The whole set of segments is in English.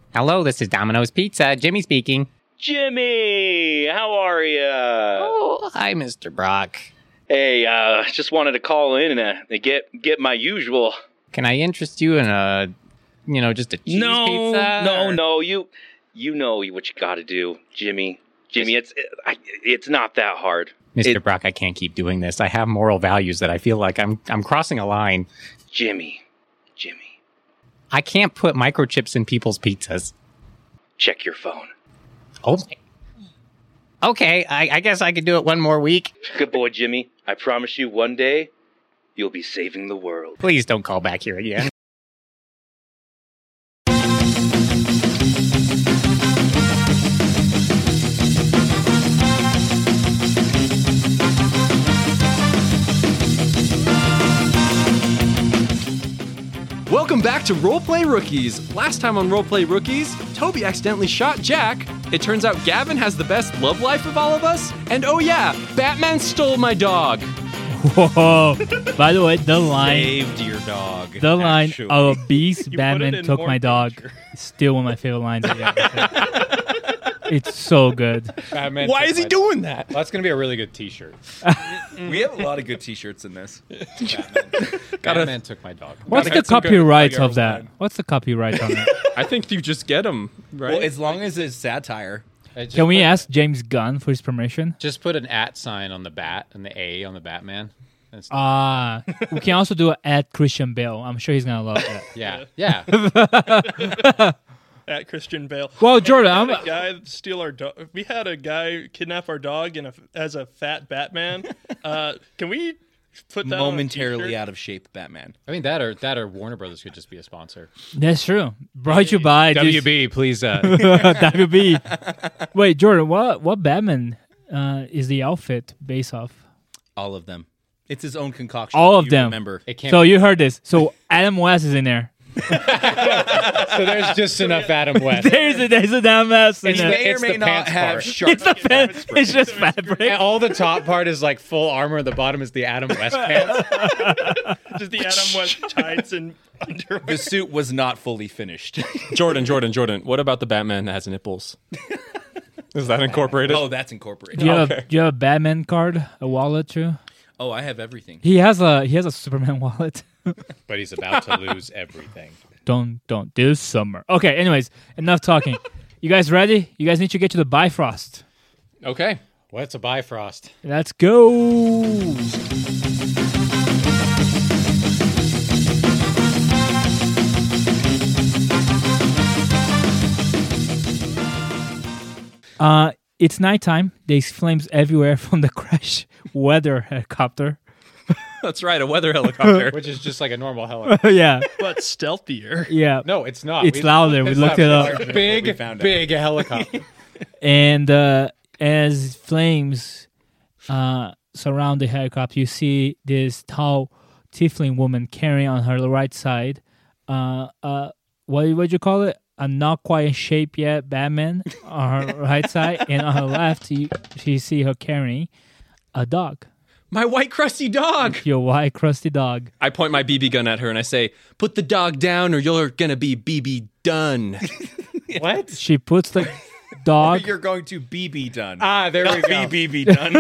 Hello, this is Domino's Pizza. Jimmy speaking. Jimmy, how are ya? Oh, hi, Mr. Brock. Hey, just wanted to call in and get my usual. Can I interest you in just a cheese pizza? No, you know what you got to do, Jimmy. It's not that hard. Mr. Brock, I can't keep doing this. I have moral values that I feel like I'm crossing a line. Jimmy. I can't put microchips in people's pizzas. Check your phone. Oh, okay. I guess I could do it one more week. Good boy, Jimmy. I promise you one day, you'll be saving the world. Please don't call back here again. Welcome back to Roleplay Rookies. Last time on Roleplay Rookies, Toby accidentally shot Jack. It turns out Gavin has the best love life of all of us. And oh yeah, Batman stole my dog. Whoa. By the way, the line... Saved your dog. The line, actually. "Oh, beast, Batman took my dog," is still one of my favorite lines of the episode. It's so good. Batman Why took is he my doing dog. that? Well, that's going to be a really good t-shirt. We have a lot of good t-shirts in this. Batman took my dog. What's Gotta the get some good copyright Tiger of that? line. What's the copyright on that? I think you just get him, right? Well, as long as it's satire. Can we ask James Gunn for his permission? Just put an @ sign on the bat and the A on the Batman. We can also do it @ Christian Bale. I'm sure he's gonna love that. Yeah. At Christian Bale. Well, Jordan, We had a guy steal our dog. We had a guy kidnap our dog as a fat Batman. Can we put that Momentarily on a t-shirt? out of shape Batman. I mean, that or Warner Brothers could just be a sponsor. that's true. Brought to you by this- WB, please. WB. Wait, Jordan, what Batman is the outfit based off? All of them. It's his own concoction. All of You them. Remember. It can't So you heard this. So Adam West is in there. So there's just enough Adam West. There's a damn mess in He there. may or it's may the not pants have part. sharp. It's just fabric. And all the top part is like full armor. The bottom is the Adam West pants. Just the Adam West tights and underwear. The suit was not fully finished. Jordan. What about the Batman that has nipples? Is that incorporated? Oh, that's incorporated. Do you have a Batman card, a wallet too? Oh, I have everything. He has a Superman wallet. But he's about to lose everything. Don't this summer. Okay, anyways, enough talking. You guys ready? You guys need to get to the Bifrost. Okay. What's a Bifrost? Let's go. It's nighttime. There's flames everywhere from the crash weather helicopter. That's right, a weather helicopter. Which is just like a normal helicopter. Yeah, But stealthier. yeah. No, it's not. It's louder. We looked it up. Big, found out. big helicopter. And as flames surround the helicopter, you see this tall tiefling woman carrying on her right side. What would you call it? A not quite in shape yet Batman on her right side, and on her left, you see her carrying a dog. My white crusty dog. Your white crusty dog. I point my BB gun at her and I say, "Put the dog down, or you're gonna be BB done." What? She puts the dog. You're going to BB done. There we go. BB done.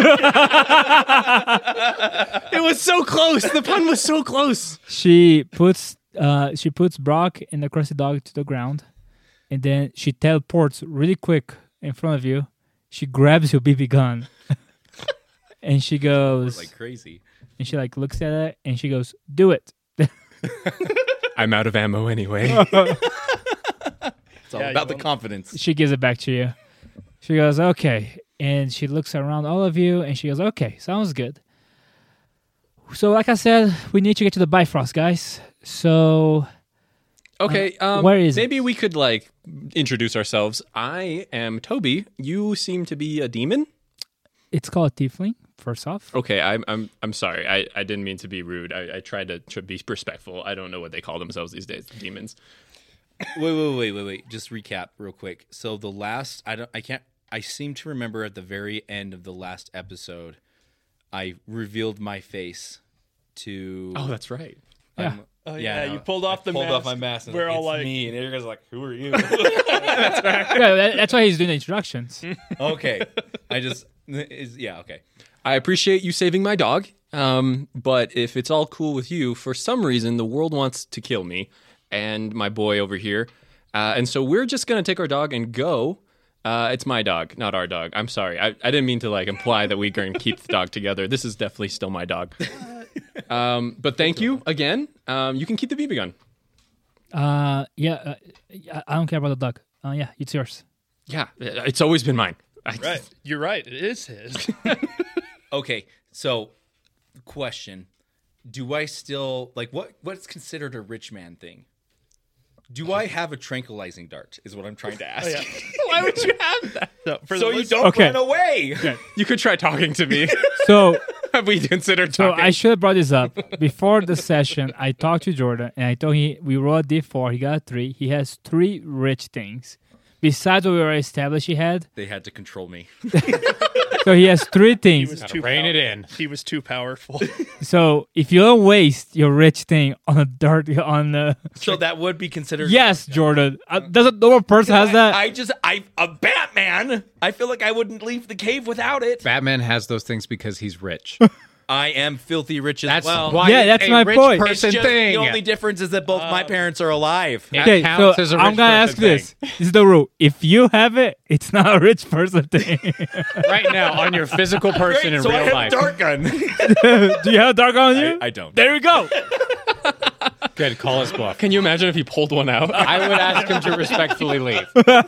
It was so close. The pun was so close. She puts Brock and the crusty dog to the ground, and then she teleports really quick in front of you. She grabs your BB gun, and she goes Like crazy. and she like looks at it, and she goes, "Do it." I'm out of ammo anyway. It's all about the confidence. She gives it back to you. She goes, "Okay," and she looks around all of you, and she goes, "Okay, sounds good." So, like I said, we need to get to the Bifrost, guys. So, Okay, where is maybe we could like introduce ourselves. I am Toby. You seem to be a demon. it's called Tiefling. First off, Okay, I'm sorry. I didn't mean to be rude. I tried to be respectful. I don't know what they call themselves these days. Demons. Wait. Just recap real quick. So the last, I seem to remember at the very end of the last episode, I revealed my face to. Oh, that's right. Yeah. Oh Yeah, yeah, no, you pulled off the pulled mask. off my mask. And We're all it's like, me, and you guys are like, "Who are you?" Yeah, that's why he's doing the introductions. Okay, okay. I appreciate you saving my dog. But if it's all cool with you, for some reason the world wants to kill me and my boy over here, and so we're just gonna take our dog and go. It's my dog, not our dog. I'm sorry. I didn't mean to like imply that we're going to keep the dog together. This is definitely still my dog. But thank you again. You can keep the BB gun. I don't care about the dog. Yeah, it's yours. Yeah, it's always been mine. right. You're right. It is his. Okay, so question: do I still like what's considered a rich man thing? Do I have a tranquilizing dart? Is what I'm trying to ask. Yeah. Why would you have that? So you don't Okay. run away. You could try talking to me. So, Have we considered so talking? I should have brought this up before the session. I talked to Jordan and I told him we rolled D4. He got a 3. He has 3 rich things besides what we already established he had. They had to control me. So he has 3 things. Rein it in. He was too powerful. So if you don't waste your rich thing on a dart on the So that would be considered. yes, Jordan. Doesn't no one person has that? I'm a Batman. I feel like I wouldn't leave the cave without it. Batman has those things because he's rich. I am filthy rich as That's well. why Yeah, that's a my rich point. It's person just thing. the only difference is that both my parents are alive. It Okay, so counts as a I'm rich gonna ask person this. This is the rule. If you have it, it's not a rich person thing. right now on your physical person in so I real have life. a dart gun. Do you have a dark on you? I don't. There we go. Good, call us bluff. Can you imagine if he pulled one out? I would ask him to respectfully leave.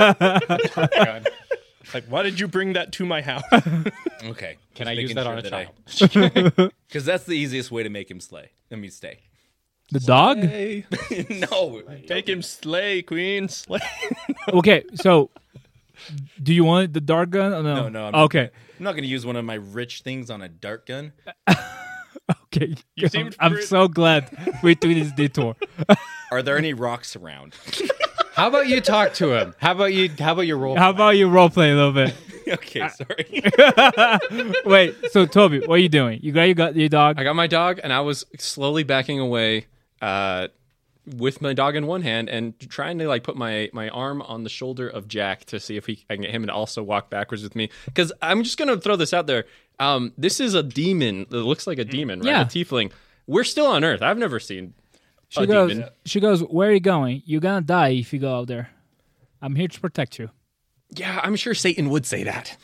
Like, why did you bring that to my house? Okay. Can Just I use making that sure on a that child? Because that's the easiest way to make him stay. The dog? No. Make him slay, queen, slay. Okay, so do you want the dart gun or no? No, I'm Okay. I'm not going to use one of my rich things on a dart gun. Okay. You seemed I'm pretty- so glad we're doing this detour. Are there any rocks around? How about you talk to him? How about your role? How about you role play a little bit? Okay, sorry. Wait, so Toby, what are you doing? You got your dog? I got my dog, and I was slowly backing away with my dog in one hand and trying to like put my arm on the shoulder of Jack to see if I can get him to also walk backwards with me. Because I'm just gonna throw this out there. This is a demon. It looks like a demon, right? Yeah. A tiefling. We're still on Earth. I've never seen She a goes, demon. where are you going? You're gonna die if you go out there. I'm here to protect you. Yeah, I'm sure Satan would say that.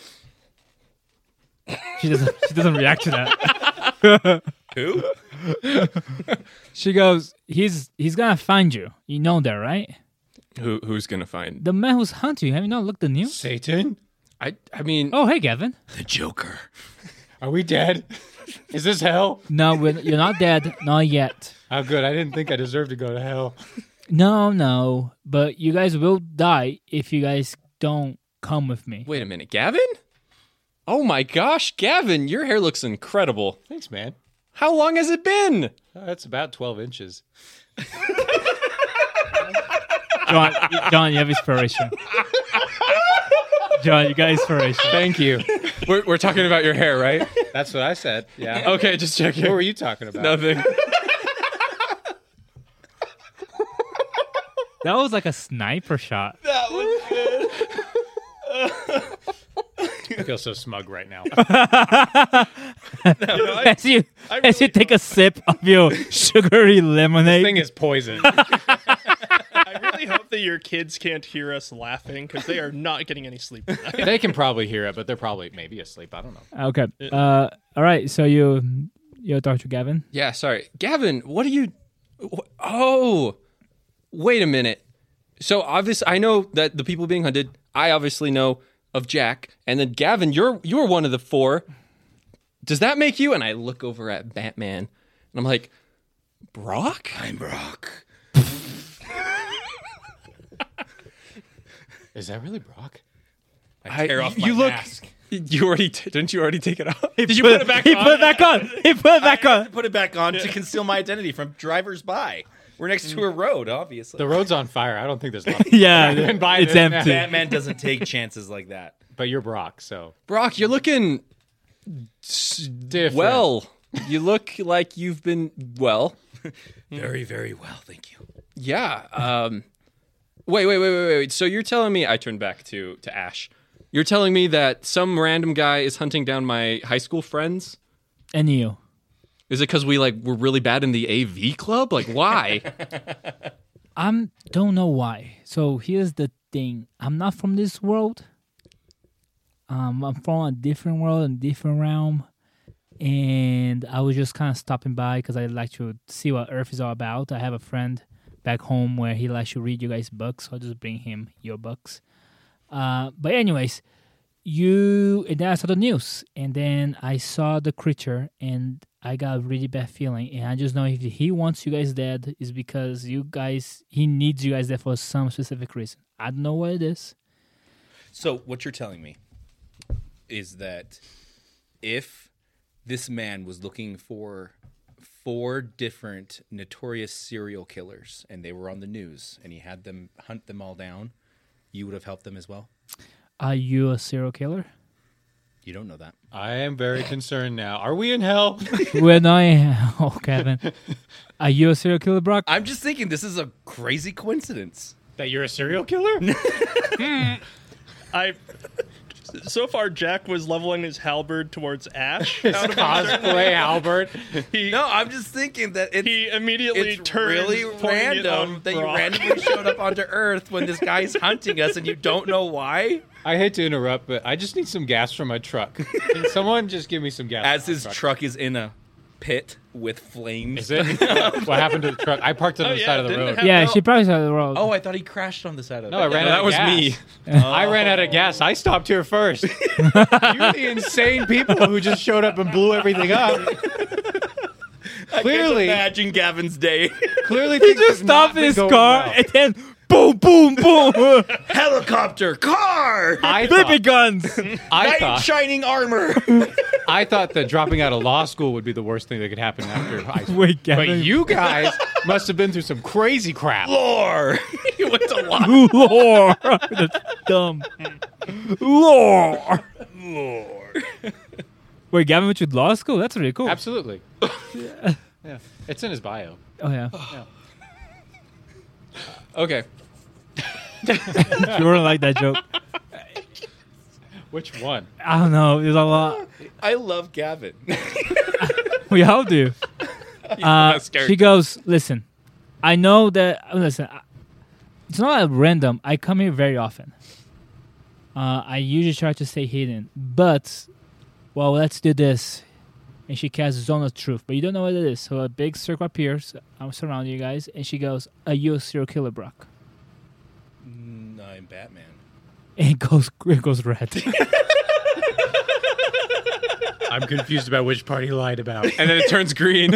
She doesn't react to that. Who? She goes, he's gonna find you. You know that, right? Who's gonna find? The man who's hunting you. Have you not looked at the news? Satan? I mean, Oh, hey, Gavin. The Joker. Are we dead? Is this hell? No, you're not dead. Not yet. Oh, good. I didn't think I deserved to go to hell. No. But you guys will die if you guys don't come with me. wait a minute, Gavin? Oh my gosh, Gavin, your hair looks incredible. Thanks, man. How long has it been? That's about 12 inches. John, you have inspiration. John, you got inspiration. Thank you. We're talking about your hair, right? That's what I said. Yeah. Okay, just checking. What were you talking about? Nothing. That was like a sniper shot. That was good. I feel so smug right now. As you take a sip of your sugary lemonade. This thing is poison. I really hope that your kids can't hear us laughing because they are not getting any sleep tonight. They can probably hear it, but they're probably maybe asleep. I don't know. Okay. All right. So you talk to Gavin. Yeah, sorry. Gavin, what are you... Oh, wait a minute. So obviously, I know that the people being hunted, I obviously know of Jack. And then Gavin, you're one of the 4. Does that make you? And I look over at Batman, and I'm like, Brock? I'm Brock. Is that really Brock? I tear off my you look... mask. You already... Didn't you already take it off? Did you put it back He on? put it back on. He put it back I have on. to put it back on to conceal my identity from drivers by. We're next to a road, obviously. The road's on fire. I don't think there's nothing. Yeah, buy it's this empty. Batman doesn't take chances like that. But you're Brock, so. Brock, you're looking... Different. Well, you look like you've been... Well... Very, very well, thank you. Yeah. Wait. So you're telling me, I turned back to Ash. You're telling me that some random guy is hunting down my high school friends? And you. Is it because we were really bad in the AV club? Like, why? Don't know why. So here's the thing. I'm not from this world. I'm from a different world, a different realm. And I was just kind of stopping by because I like to see what Earth is all about. I have a friend back home where he likes to read you guys' books, so I'll just bring him your books. But anyways, and then I saw the news, and then I saw the creature, and I got a really bad feeling. And I just know if he wants you guys dead, is because he needs you guys dead for some specific reason. I don't know what it is. So what you're telling me is that if this man was looking for 4 different notorious serial killers and they were on the news and he had them hunt them all down, you would have helped them as well? Are you a serial killer? You don't know that. I am very concerned now. Are we in hell? We're not in hell, Kevin. Are you a serial killer, Brock? I'm just thinking this is a crazy coincidence. That you're a serial killer? So far, Jack was leveling his halberd towards Ash. Out of Cosplay Albert. No, I'm just thinking that he immediately it's turns, really pointing it random on that you Brock. randomly showed up onto Earth when this guy's hunting us and you don't know why. I hate to interrupt, but I just need some gas from my truck. Can someone just give me some gas? As from my his truck is in a pit with flames. Is it? What happened to the truck? I parked it on the side of the didn't road. it have- Yeah, no. she probably saw the road. Oh, I thought he crashed on the side of No, I it. ran No, out that of was gas. me. I ran out of gas. I stopped here first. You're the insane people who just showed up and blew everything up. Clearly, Imagine Gavin's day. clearly, He things just have not stopped been his going car well. and then boom, boom, boom. Helicopter, car, I Baby thought, guns. I knight in thought, shining armor. I thought that dropping out of law school would be the worst thing that could happen after high school. Wait, But Kevin. you guys must have been through some crazy crap. Lore. He went to law. Lore. That's dumb. Lore. Wait, Gavin went to law school? That's really cool. Absolutely. Yeah, it's in his bio. Oh, yeah. Okay. You wouldn't like that joke. Which one? I don't know. There's a lot. I love Gavin. We all do. best character. She goes, listen, I know that, it's not random. I come here very often. I usually try to stay hidden. But, well, let's do this. And she casts Zone of Truth. But you don't know what it is. So a big circle appears. I'm surrounding you guys. And she goes, are you a serial killer, Brock? No, I'm Batman. And it goes red. I'm confused about which part he lied about. And then it turns green.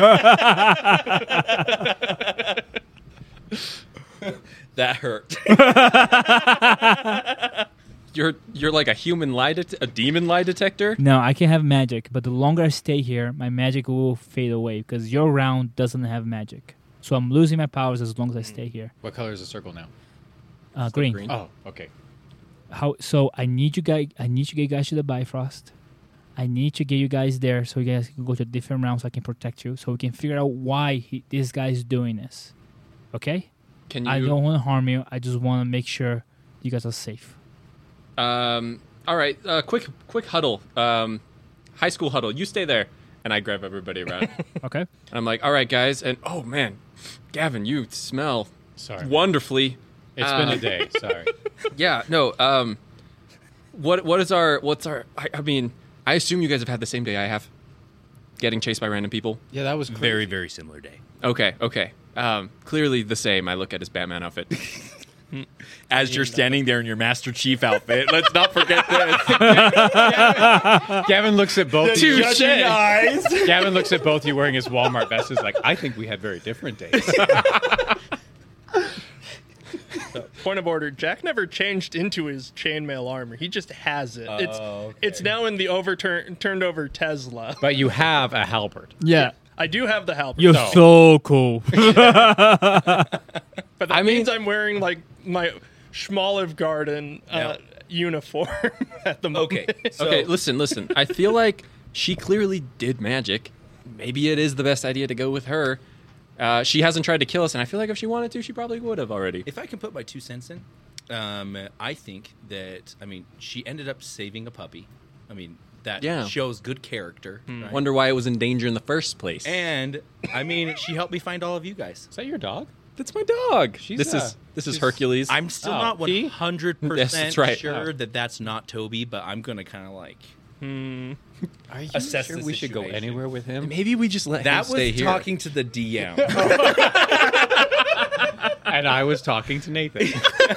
That hurt. You're like a human a demon lie detector? No, I can have magic. But the longer I stay here, my magic will fade away. Because your round doesn't have magic. So I'm losing my powers as long as I stay here. What color is the circle now? Green. green. Oh, okay. So I need you guys to the Bifrost. I need to get you guys there so you guys can go to a different round so I can protect you. So we can figure out why this guy is doing this. Okay? Can you? I don't want to harm you. I just want to make sure you guys are safe. All right. Quick huddle. High school huddle. You stay there, and I grab everybody around. Okay? And I'm like, all right, guys, and oh man, Gavin, you smell Sorry. wonderfully. It's been a day. Sorry. Yeah. No. What's our? I mean, I assume you guys have had the same day I have, getting chased by random people. Yeah, that was crazy. Very, very similar day. Okay. Clearly the same. I look at his Batman outfit. As you're standing there in your Master Chief outfit, let's not forget this. Gavin looks at both. you. Judging eyes. Gavin looks at both you wearing his Walmart vest. Is like, I think we had very different days. Point of order: Jack never changed into his chainmail armor. He just has it. It's now in the turned over Tesla. But you have a halberd. Yeah. I do have the halberd. You're so cool. But that means I'm wearing like my Schmoliv Garden uniform at the moment. Okay. So, Okay, listen. I feel like she clearly did magic. Maybe it is the best idea to go with her. She hasn't tried to kill us, and I feel like if she wanted to, she probably would have already. If I can put my 2 cents in, I think that, she ended up saving a puppy. That shows good character. Right? Wonder why it was in danger in the first place. And, she helped me find all of you guys. Is that your dog? That's my dog. She's, This is Hercules. I'm still not 100% Yes, that's right. sure that that's not Toby, but I'm going to kind of like... Are you assess sure the we should go situation. anywhere with him? Maybe we just let him That stay was here. talking to the DM. And I was talking to Nathan.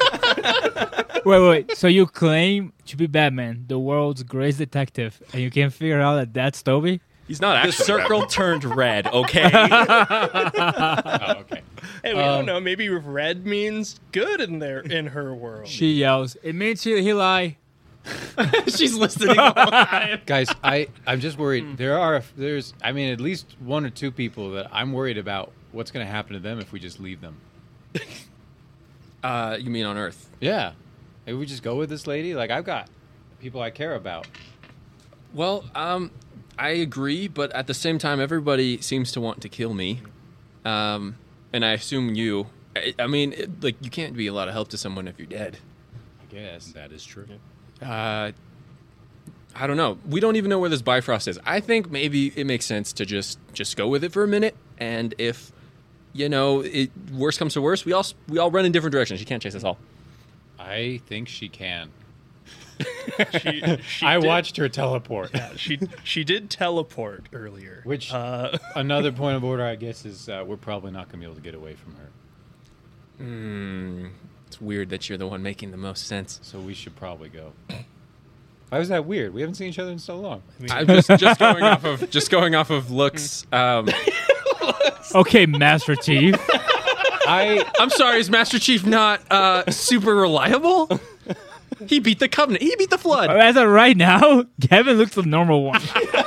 Wait. So you claim to be Batman, the world's greatest detective, and you can't figure out that that's Toby? He's not The actually circle turned red, okay? Oh, okay. Hey, we don't know. Maybe red means good in her world. She yells, "It means he lie." She's listening all the time. Guys, I'm just worried. There's at least 1 or 2 people that I'm worried about what's going to happen to them if we just leave them. You mean on Earth? Yeah. Maybe we just go with this lady. Like, I've got people I care about. Well, I agree, but at the same time, everybody seems to want to kill me. And I assume you. You can't be a lot of help to someone if you're dead. I guess. That is true. I don't know. We don't even know where this Bifrost is. I think maybe it makes sense to just go with it for a minute. And if, worst comes to worst, we all run in different directions. She can't chase us all. I think she can. She I did- watched her teleport. Yeah, she did teleport earlier. Which, another point of order, I guess, is we're probably not going to be able to get away from her. It's weird that you're the one making the most sense. So we should probably go. Why was that weird? We haven't seen each other in so long. I'm just going off of looks. Okay, Master Chief. I'm sorry, is Master Chief not super reliable? He beat the Covenant. He beat the Flood. As of right now, Gavin looks the normal one.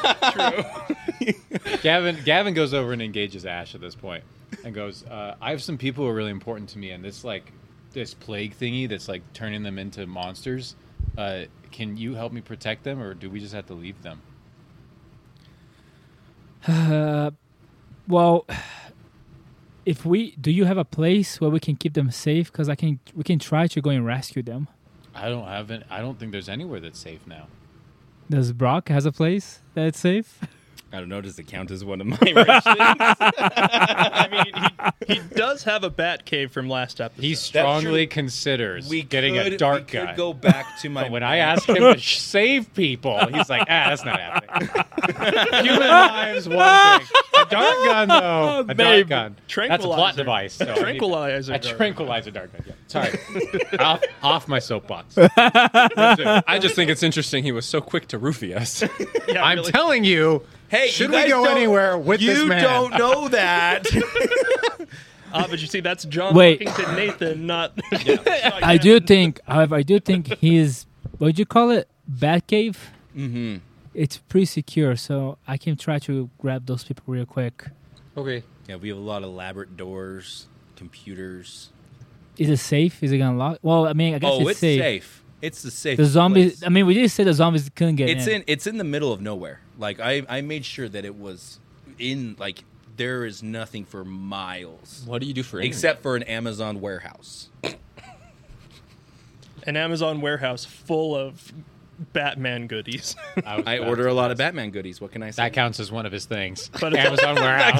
Gavin goes over and engages Ash at this point and goes, I have some people who are really important to me, and this plague thingy that's like turning them into monsters. Can you help me protect them, or do we just have to leave them? Well, do you have a place where we can keep them safe? Because we can try to go and rescue them. I don't think there's anywhere that's safe now. Does Brock has a place that's safe? I don't know. Does it count as one of my rations? He does have a bat cave from last episode. He strongly considers getting a dark we guy. could go back to my. But when I asked him to save people, he's like, that's not happening. Human lives, one thing. A dark gun, though. A dark gun. That's a plot device. So Tranquilizer. A tranquilizer dark gun. Yeah. Sorry. off my soapbox. I just think it's interesting he was so quick to roofie us. Yeah, I'm really. telling you, Hey, should you we guys go don't- anywhere with this man? You don't know that. But you see, that's John Wait. talking to Nathan, not. I do think, however, his, what would you call it? Bat cave? Mm-hmm. It's pretty secure, so I can try to grab those people real quick. Okay. Yeah, we have a lot of elaborate doors, computers. Is it safe? Is it gonna lock? Well, I mean, I guess Oh, it's safe. It's the safe. The zombies. place. I mean, we did say the zombies couldn't get in. It's in the middle of nowhere. Like I made sure that it was in like there is nothing for miles What do you do for except for an Amazon warehouse. An Amazon warehouse full of Batman goodies. I order a lot of Batman goodies. What can I say? That counts as one of his things. But it's- Amazon warehouse.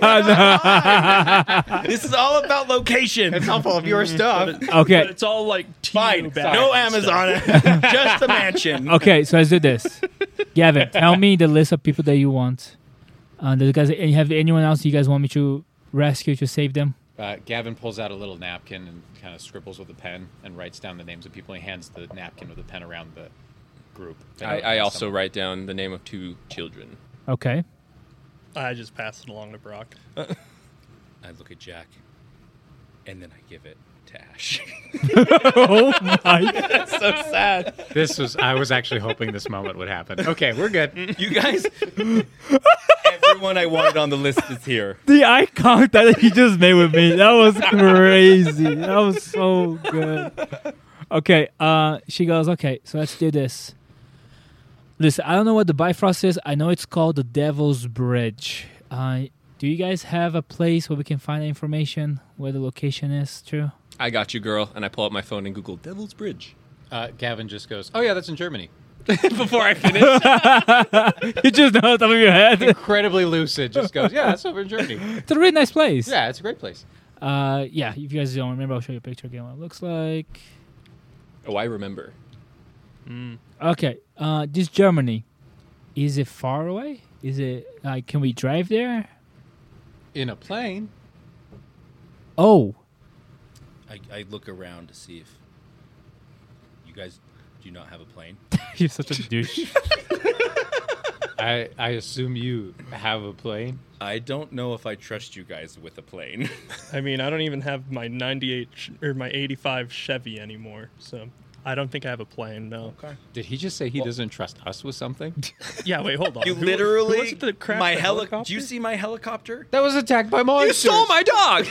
This is all about location. It's all full of your stuff. But Okay. it's all like Fine. Batman No stuff. Amazon. Just a mansion. Okay, so let's do this. Gavin, tell me the list of people that you want. Have anyone else you guys want me to rescue to save them? Gavin pulls out a little napkin and kind of scribbles with a pen and writes down the names of people. He hands the napkin with a pen around the group. I also write down the name of 2 children. Okay. I just passed it along to Brock. I look at Jack, and then I give it to Ash. Oh my! So sad. I was actually hoping this moment would happen. Okay, we're good. You guys, everyone I wanted on the list is here. The eye contact that he just made with me, that was crazy. That was so good. Okay, she goes, okay, so let's do this. Listen, I don't know what the Bifrost is. I know it's called the Devil's Bridge. Do Do you guys have a place where we can find information where the location is? True. I got you, girl. And I pull up my phone and Google Devil's Bridge. Gavin just goes, "Oh yeah, that's in Germany." Before I finish. You just know the top of your head. Incredibly lucid. Just goes, "Yeah, that's over in Germany." It's a really nice place. Yeah, it's a great place. Yeah. If you guys don't remember, I'll show you a picture again. What it looks like. Oh, I remember. Okay. This Germany. Is it far away? Is it like? Can we drive there? In a plane. Oh. I look around to see if you guys do not have a plane. You're such a douche. I assume you have a plane. I don't know if I trust you guys with a plane. I mean, I don't even have my 98 or my 85 Chevy anymore, so I don't think I have a plane. No. Okay. Did he just say he doesn't trust us with something? Yeah. Wait. Hold on. You Who literally was it that crashed my the helicopter? Do you see my helicopter? That was attacked by monsters. You stole my dog!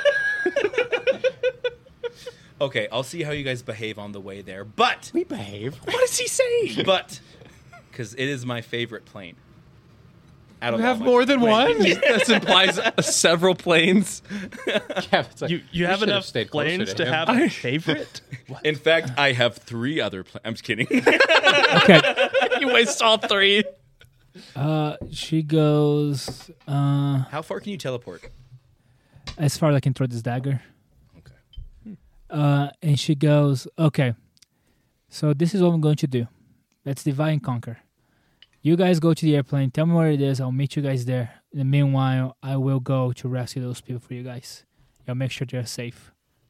Okay, I'll see how you guys behave on the way there. But We behave. What does he say? but because it is my favorite plane. Out You of have all my more than planes. one? This implies several planes. Gavin's like, You "We have should enough stayed closer planes to him." have a favorite? In fact, I have 3 other planes. I'm just kidding. Okay. You waste all 3. She goes How far can you teleport? as far as I can throw this dagger. Okay. And she goes, okay, so this is what I'm going to do. Let's divide and conquer. You guys go to the airplane. Tell me where it is. I'll meet you guys there. In the meanwhile, I will go to rescue those people for you guys. I'll make sure they're safe.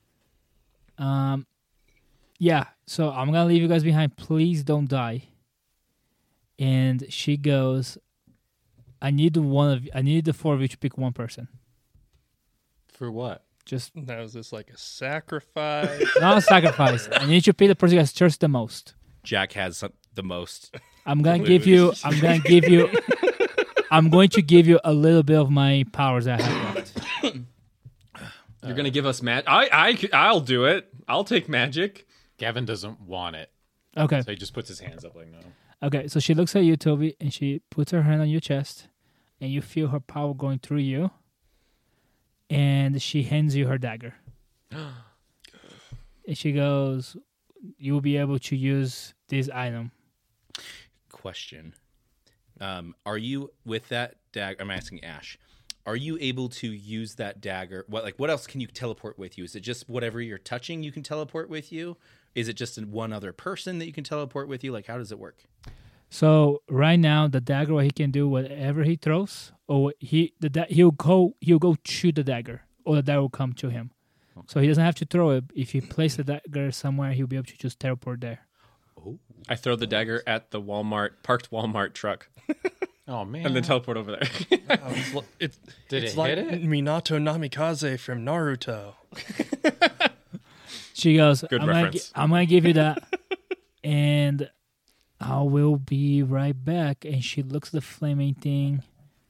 Yeah, so I'm going to leave you guys behind. Please don't die. And she goes, I need the 4 of you to pick one person. For what? Just Now, is this like a sacrifice? not a sacrifice. I need you to pick the person you guys trust the most. Jack has the most. I'm going to give you a little bit of my powers that I have left. You're going to give us magic? I'll do it. I'll take magic. Gavin doesn't want it, Okay. so he just puts his hands up like, "No." Okay, so she looks at you, Toby, and she puts her hand on your chest, and you feel her power going through you, and she hands you her dagger. And she goes, you will be able to use this item. Question. Are you with that dagger? I'm asking Ash. Are you able to use that dagger? What else can you teleport with you? Is it just whatever you're touching you can teleport with you? Is it just one other person that you can teleport with you? Like, how does it work? So right now, the dagger, what he can do, whatever he throws, or he'll go to the dagger, or the dagger will come to him. Okay. So he doesn't have to throw it. If he places the dagger somewhere, he'll be able to just teleport there. Oh. I throw the dagger at the parked Walmart truck, Oh man! and then teleport over there. It's Did it like hit it? Minato Namikaze from Naruto. She goes, Good reference. I'm going to give you that, and I will be right back. And she looks at the flaming thing,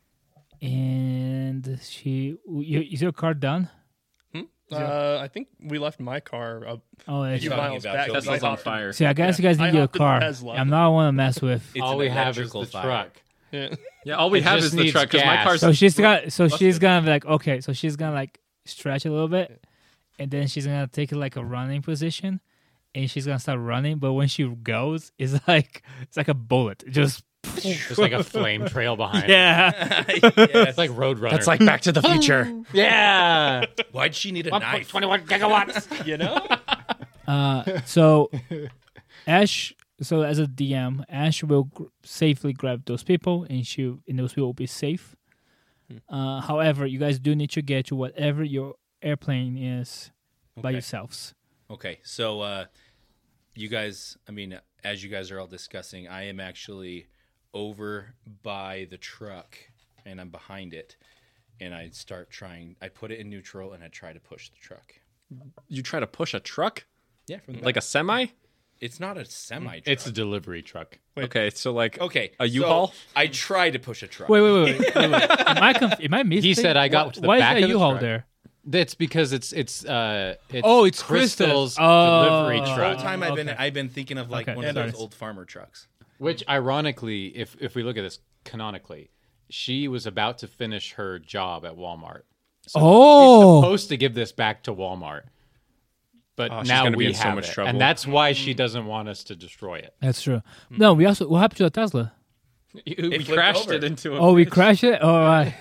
and is your card done? I think we left my car up Oh, a that's few talking right. miles about back. Toby's Tesla's on fire. See, I guess you guys I need your hopped in the car. Tesla. I'm not one to mess with. It's All an we have is electrical the fire. truck. Yeah. Yeah, all we It have just is the needs truck because my gas. car's. So she's gonna be like, okay. So she's gonna like stretch a little bit, and then she's gonna take it like a running position, and she's gonna start running. But when she goes, it's like a bullet. Just There's like a flame trail behind. yeah. It's like Roadrunner. That's like Back to the Future. yeah. Why'd she need a knife? 1.21 gigawatts. You know? So Ash. So as a DM, Ash will safely grab those people, and those people will be safe. However, you guys do need to get to whatever your airplane is by Okay. yourselves. Okay, so you guys, as you guys are all discussing, I am actually over by the truck, and I'm behind it, and I put it in neutral, and I try to push the truck. You try to push a truck? Yeah, from the Like a semi? It's not a semi truck. It's a delivery truck. Okay, so like Okay, a so U-Haul? I try to push a truck. Wait. Am I missing? He said I got to the why back is of that the U-Haul truck. there? That's because it's It's Crystal's Crystal's. delivery The whole truck. time Okay. I've been thinking of like Okay, one of sorry. those old farmer trucks. Which, ironically, if we look at this canonically, she was about to finish her job at Walmart. So Oh. she's supposed to give this back to Walmart. But she's now gonna be we in so have much it. trouble. And that's why she doesn't want us to destroy it. That's true. No, we also what happened to the Tesla? We flipped crashed over. it into a. Oh, we bitch. crashed it. All right.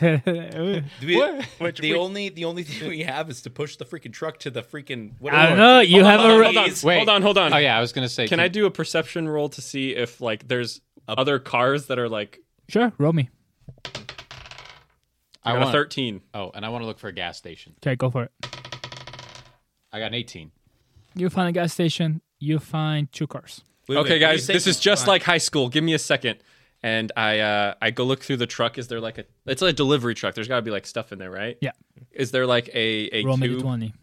The only thing we have is to push the freaking truck to the freaking. I don't know. You have a. Hold on, Wait. hold on. Oh, yeah, I was going to say. Can I do a perception roll to see if like there's other cars that are like Sure, roll me. I got a 13. Oh, and I want to look for a gas station. Okay, go for it. I got an 18. You find a gas station. You find 2 cars. Okay, guys, this is just like high school. Give me a second. And I go look through the truck. Is there like it's a delivery truck. There's got to be like stuff in there, right? Yeah. Is there like a Roll me two? the 20.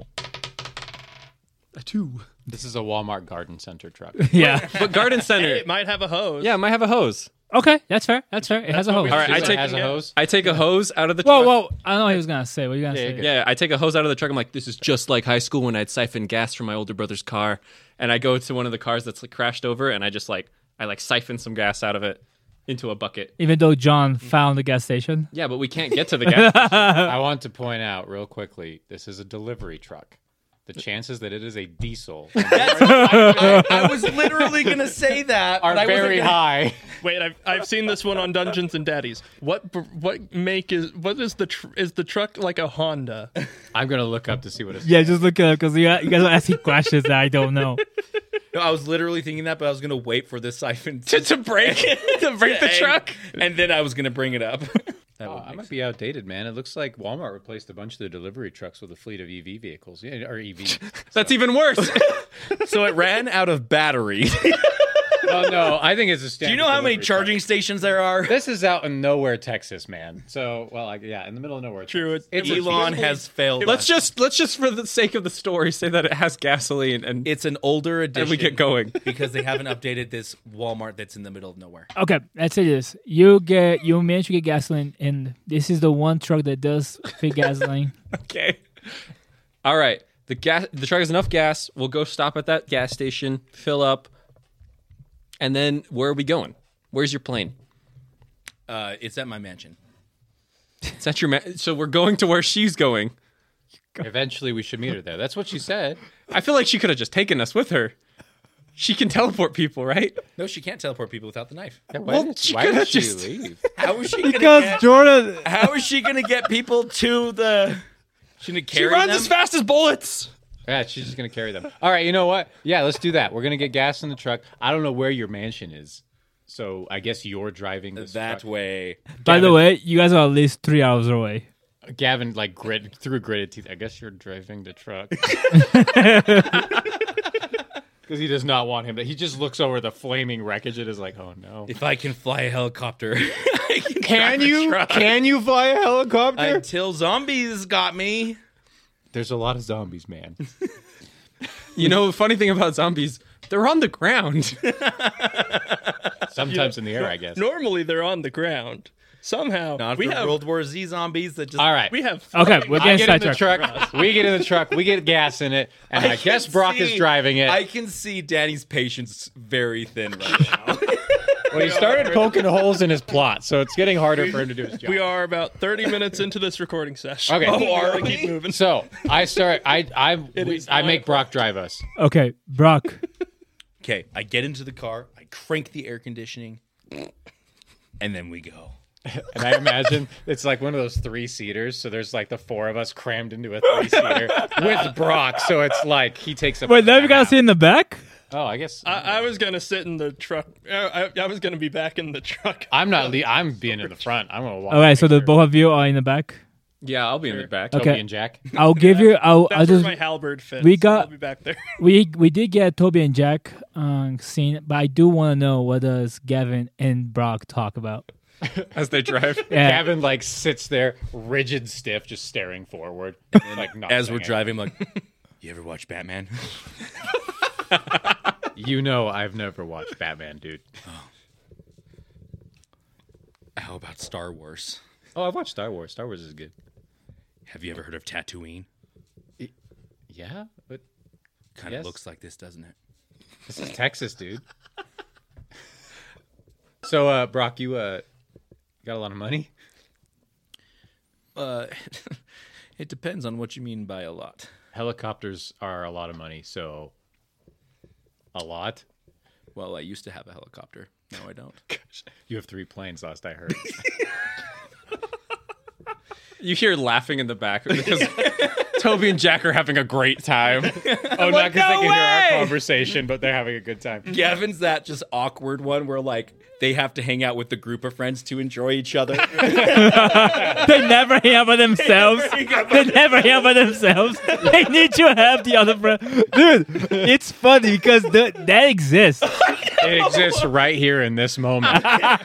A 2. This is a Walmart garden center truck. Yeah. But garden center. It might have a hose. Yeah, it might have a hose. Okay, that's fair. That's fair. It has a hose. All right, I It take has a hose. I take a hose out of the Whoa, truck. whoa! I don't know what he was gonna say. What are you gonna say? Yeah, I take a hose out of the truck. I'm like, this is just like high school when I'd siphon gas from my older brother's car. And I go to one of the cars that's like crashed over, and I just like siphon some gas out of it into a bucket. Even though John found the gas station. Yeah, but we can't get to the gas station. I want to point out real quickly, this is a delivery truck. The chances that it is a diesel I was literally gonna say that. are but I wasn't very gonna- high. Wait, I've seen this one on Dungeons and Daddies. What make is the truck like a Honda? I'm going to look up to see what it's Yeah, just look it up because you guys are asking questions that I don't know. No, I was literally thinking that, but I was gonna wait for this siphon to break the truck. and then I was gonna bring it up. I might be outdated, man. It looks like Walmart replaced a bunch of their delivery trucks with a fleet of EV vehicles. Yeah, or EV. That's even worse. So it ran out of battery. Oh, no. I think it's a Do standard you know how many delivery charging truck. stations there are? This is out in nowhere, Texas, man. So, well, in the middle of nowhere. True, Texas. it's Elon has failed. let's us. just for the sake of the story say that it has gasoline and It's an older edition. and we get going. because they haven't updated this Walmart that's in the middle of nowhere. Okay, let's say this: you manage to get gasoline, and this is the one truck that does fit gasoline. Okay. All right. The truck has enough gas. We'll go stop at that gas station, fill up, and then where are we going? Where's your plane? It's at my mansion. Is that your so we're going to where she's going. Eventually, we should meet her there. That's what she said. I feel like she could have just taken us with her. She can teleport people, right? No, she can't teleport people without the knife. Yeah, Well, why she did could've she just- leave? How is she gonna Because get? Jordan, How is she gonna get people to the? She's gonna She carry runs them? as fast as bullets. Yeah, she's just going to carry them. All right, you know what? Yeah, let's do that. We're going to get gas in the truck. I don't know where your mansion is. So I guess you're driving this that truck. way. by the way, you guys are at least 3 hours away. Gavin, like, through gritted teeth. I guess you're driving the truck. Because he does not want him to. He just looks over the flaming wreckage and is like, oh, no. If I can fly a helicopter, I can Can drive a you? truck. Can you fly a helicopter? Until zombies got me. There's a lot of zombies, man. You know, the funny thing about zombies, they're on the ground. Sometimes in the air, I guess. Normally they're on the ground. Somehow Not we for have World War Z zombies that just. All right. we have Okay, we're I getting get in the sidetracked. truck. We get in the truck. We get gas in it. And I guess Brock is driving it. I can see Danny's patience very thin right now. Well, he started poking holes in his plot, so it's getting harder for him to do his job. we are about 30 minutes into this recording session. Okay. We Oh, gotta keep moving. So I start. I make Brock drive us. Okay, Brock. Okay, I get into the car, I crank the air conditioning, and then we go. And I imagine it's like one of those 3-seaters. So there's like the 4 of us crammed into a 3-seater with Brock. So it's like he takes up. Wait, then we gotta sit in the back? Oh, I guess I was gonna sit in the truck. I was gonna be back in the truck. I'm not. I'm being in the front. I'm gonna walk. Okay, so the both of you are in the back. Yeah, I'll be in the back. Toby Okay. and Jack. I'll give you. I'll That's just. where my halberd fits. we got- I'll be back there. We did get Toby and Jack scene, but I do want to know what does Gavin and Brock talk about. As they drive. Yeah. Gavin like sits there, rigid, stiff, just staring forward, like not As we're saying driving, I'm like, you ever watch Batman? anything. You know, I've never watched Batman, dude. How about Star Wars? Oh, I've watched Star Wars. Star Wars is good. Have you ever heard of Tatooine? Yeah, but Kind of Yes. looks like this, doesn't it? this is Texas, dude. So, Brock, you got Got a lot of money? It depends on what you mean by a lot. Helicopters are a lot of money, so a lot. Well, I used to have a helicopter. No, I don't. You have 3 planes, last I heard. You hear laughing in the back because Toby and Jack are having a great time. Not because they can hear our conversation, but they're having a good time. Gavin's that just awkward one where like they have to hang out with the group of friends to enjoy each other. They never hang out by themselves. They never hang out by themselves. They need to have the other friend. Dude, it's funny because that exists. It exists right here in this moment.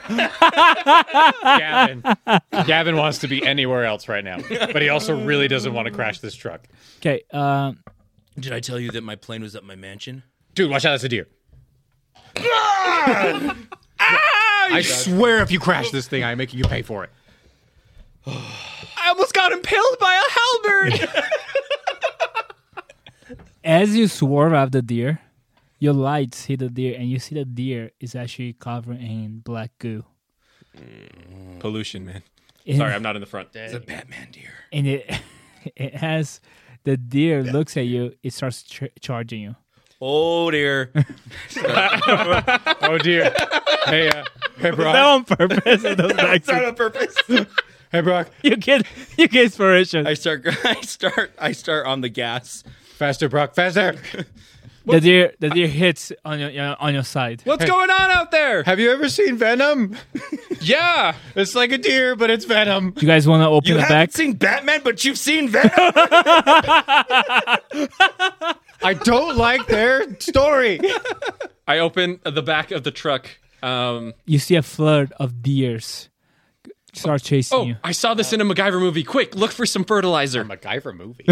Gavin wants to be anywhere else right now, but he also really doesn't want to crash this truck. Okay, Did I tell you that my plane was at my mansion? Dude, watch out, that's a deer. I swear if you crash this thing, I'm making you pay for it. I almost got impaled by a halberd. as you swerve out the deer, your lights hit the deer, and you see the deer is actually covered in black goo. Pollution, man. And- Sorry, I'm not in the front. It's a Batman deer. And it has the deer looks at you, it starts charging you. Oh dear. Oh dear. Hey, That Brock. on purpose. It doesn't actually- on purpose. Hey, Brock. you get inspiration. I start on the gas. Faster, Brock. Faster. The deer hits on your side. What's going on out there? Have you ever seen Venom? Yeah. It's like a deer, but it's Venom. Do you guys want to open You the haven't back? seen Batman, but you've seen Venom. I don't like their story. I open the back of the truck. You see a flood of deers start chasing you. I saw this in a MacGyver movie. Quick, look for some fertilizer. MacGyver movie.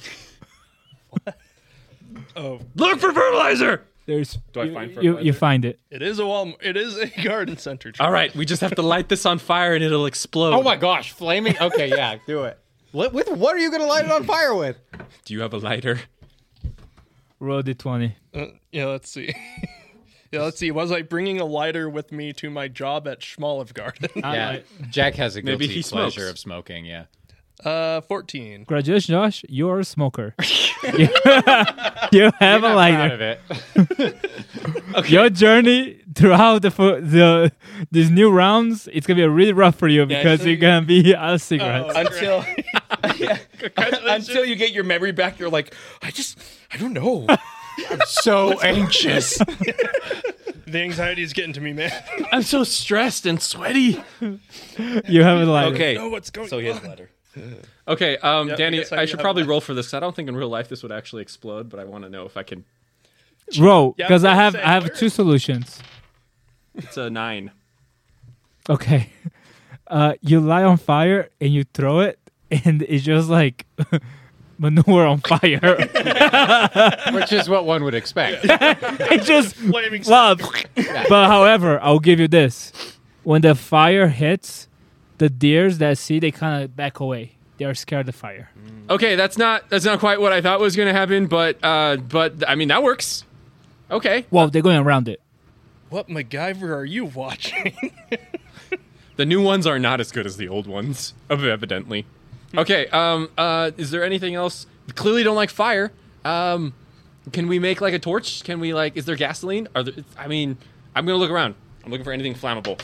Look for fertilizer. There's Do I you- find you fertilizer? find it. It is a Walmart. It is a garden center. All right, we just have to light this on fire and it'll explode. Oh my gosh, flaming. Okay, yeah, do it. What are you going to light it on fire with? Do you have a lighter? Roll d20. Yeah, let's see. Let's see. Was I bringing a lighter with me to my job at Schmoliv Garden? Yeah, Jack has a Maybe guilty he pleasure smokes. of smoking, yeah. 14. Congratulations, Josh. You're a smoker. you have a Out lighter. of it. Your journey throughout the these new rounds, it's gonna be really rough for you because you're gonna be out of cigarettes. Until you get your memory back, you're like, I don't know. I'm so anxious. The anxiety is getting to me, man. I'm so stressed and sweaty. You have a lighter. Okay, know what's going so he has on. a letter. Okay, I Danny, guess I I do should have probably a- roll for this. I don't think in real life this would actually explode, but I want to know if I can. Roll, Yeah, because I I was have gonna I have say, two solutions. It's a 9. Okay, you light on fire and you throw it, and it's just like manure on fire. Which is what one would expect. It just Flaming flubs. But however, I'll give you this: when the fire hits, the deers that see they kind of back away. They are scared of fire. Okay, that's not quite what I thought was going to happen, but I mean that works. Okay, Well, they're going around it. What MacGyver are you watching? the new ones are not as good as the old ones, evidently. Okay, is there anything else? We clearly don't like fire. Can we make like a torch? Can we like? Is there gasoline? I mean, I'm gonna look around. I'm looking for anything flammable.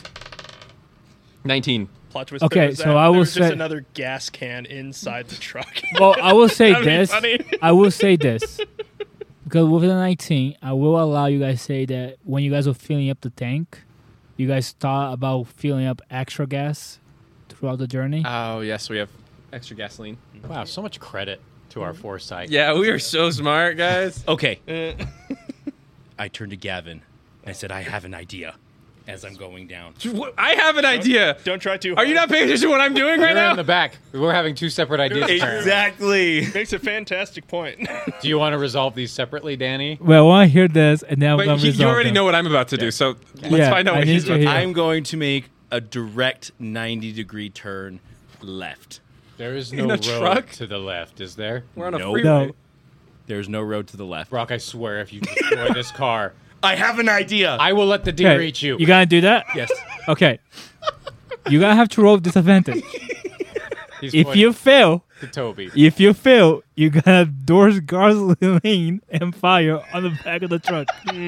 19. Plot twist. Okay, there was so that- I will there was say- just another gas can inside the truck. Well, I will say That'd be this. funny. I will say this. Because with the 19, I will allow you guys say that when you guys were filling up the tank, you guys thought about filling up extra gas throughout the journey. Oh yes, we have extra gasoline. Wow, so much credit to our foresight. Yeah, we are so smart, guys. Okay. I turned to Gavin. I said, I have an idea as I'm going down. I have an idea. Don't try too Are hard. you not paying attention to what I'm doing right You're in now? the back. We're having two separate ideas. apparently. Exactly. Makes a fantastic point. Do you want to resolve these separately, Danny? Well, I want to hear this, and then I'm going Wait, to you resolve already them. know what I'm about to do, so let's Yeah, find out I what need he's to about. hear. I'm going to make a direct 90-degree turn left. There is no In a road truck? to the left, is there? We're on a Nope. freeway. No. There's no road to the left. Brock, I swear, if you destroy this car, I have an idea. I will let the deer Okay, eat you. You going to do that? yes. Okay. you're gonna have to roll disadvantage. He's If pointing you fail, to Toby. you're gonna doors gasoline and fire on the back of the truck.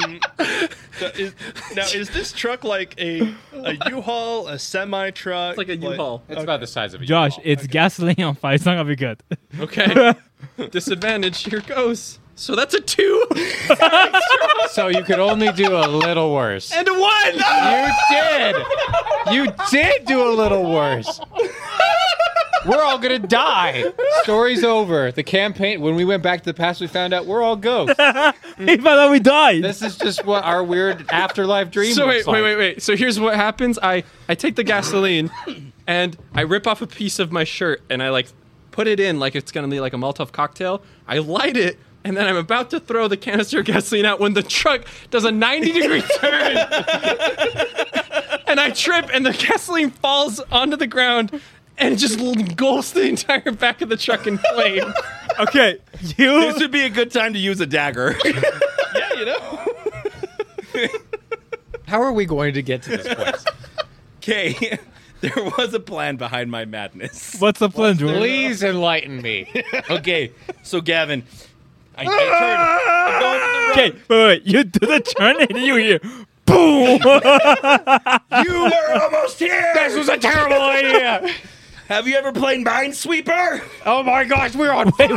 Is this truck like a U-Haul, a semi-truck? It's like a U-Haul. It's about the size of a Josh, U-Haul. it's gasoline on fire. It's not gonna be good. Okay. Disadvantage. Here goes. So that's a 2 So you could only do a little worse. and a 1. You did do a little worse. We're all gonna die. Story's over. The campaign. When we went back to the past, we found out we're all ghosts. He found out we died. This is just what our weird afterlife dream. So looks like. wait. So here's what happens. I take the gasoline and I rip off a piece of my shirt and I like put it in like it's gonna be like a Molotov cocktail. I light it and then I'm about to throw the canister of gasoline out when the truck does a 90-degree turn. And I trip and the gasoline falls onto the ground and just engulfs the entire back of the truck in flame. Okay, This would be a good time to use a dagger. Yeah, you know. How are we going to get to this place? Okay, there was a plan behind my madness. What's the plan, Jordan? Please enlighten me. Okay, so Gavin, I turn. I'm going to the road. Okay, wait. You do the turn and you hear boom. You were almost here. This was a terrible idea. Have you ever played Minesweeper? Oh my gosh, we're on wait.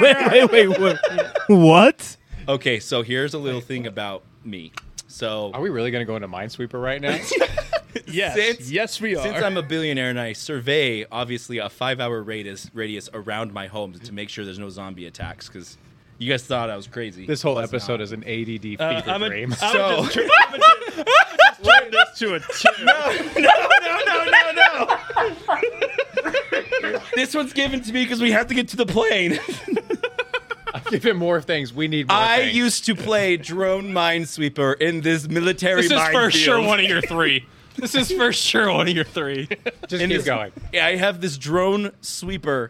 What? Okay, so here's a little thing about me. So Are we really going to go into Minesweeper right now? Yes, yes, we are. Since I'm a billionaire and I survey, obviously, a 5-hour radius around my home to make sure there's no zombie attacks, because you guys thought I was crazy. This whole Wasn't episode I? is an ADD fever I'm dream. gonna just turn this to a 2. No. This one's given to me because we have to get to the plane. Give him more things. We need more I things. used to play drone minesweeper in this military This is for minefield. sure one of your 3. This is for sure one of your 3. Just in keep this- going. Yeah, I have this drone sweeper.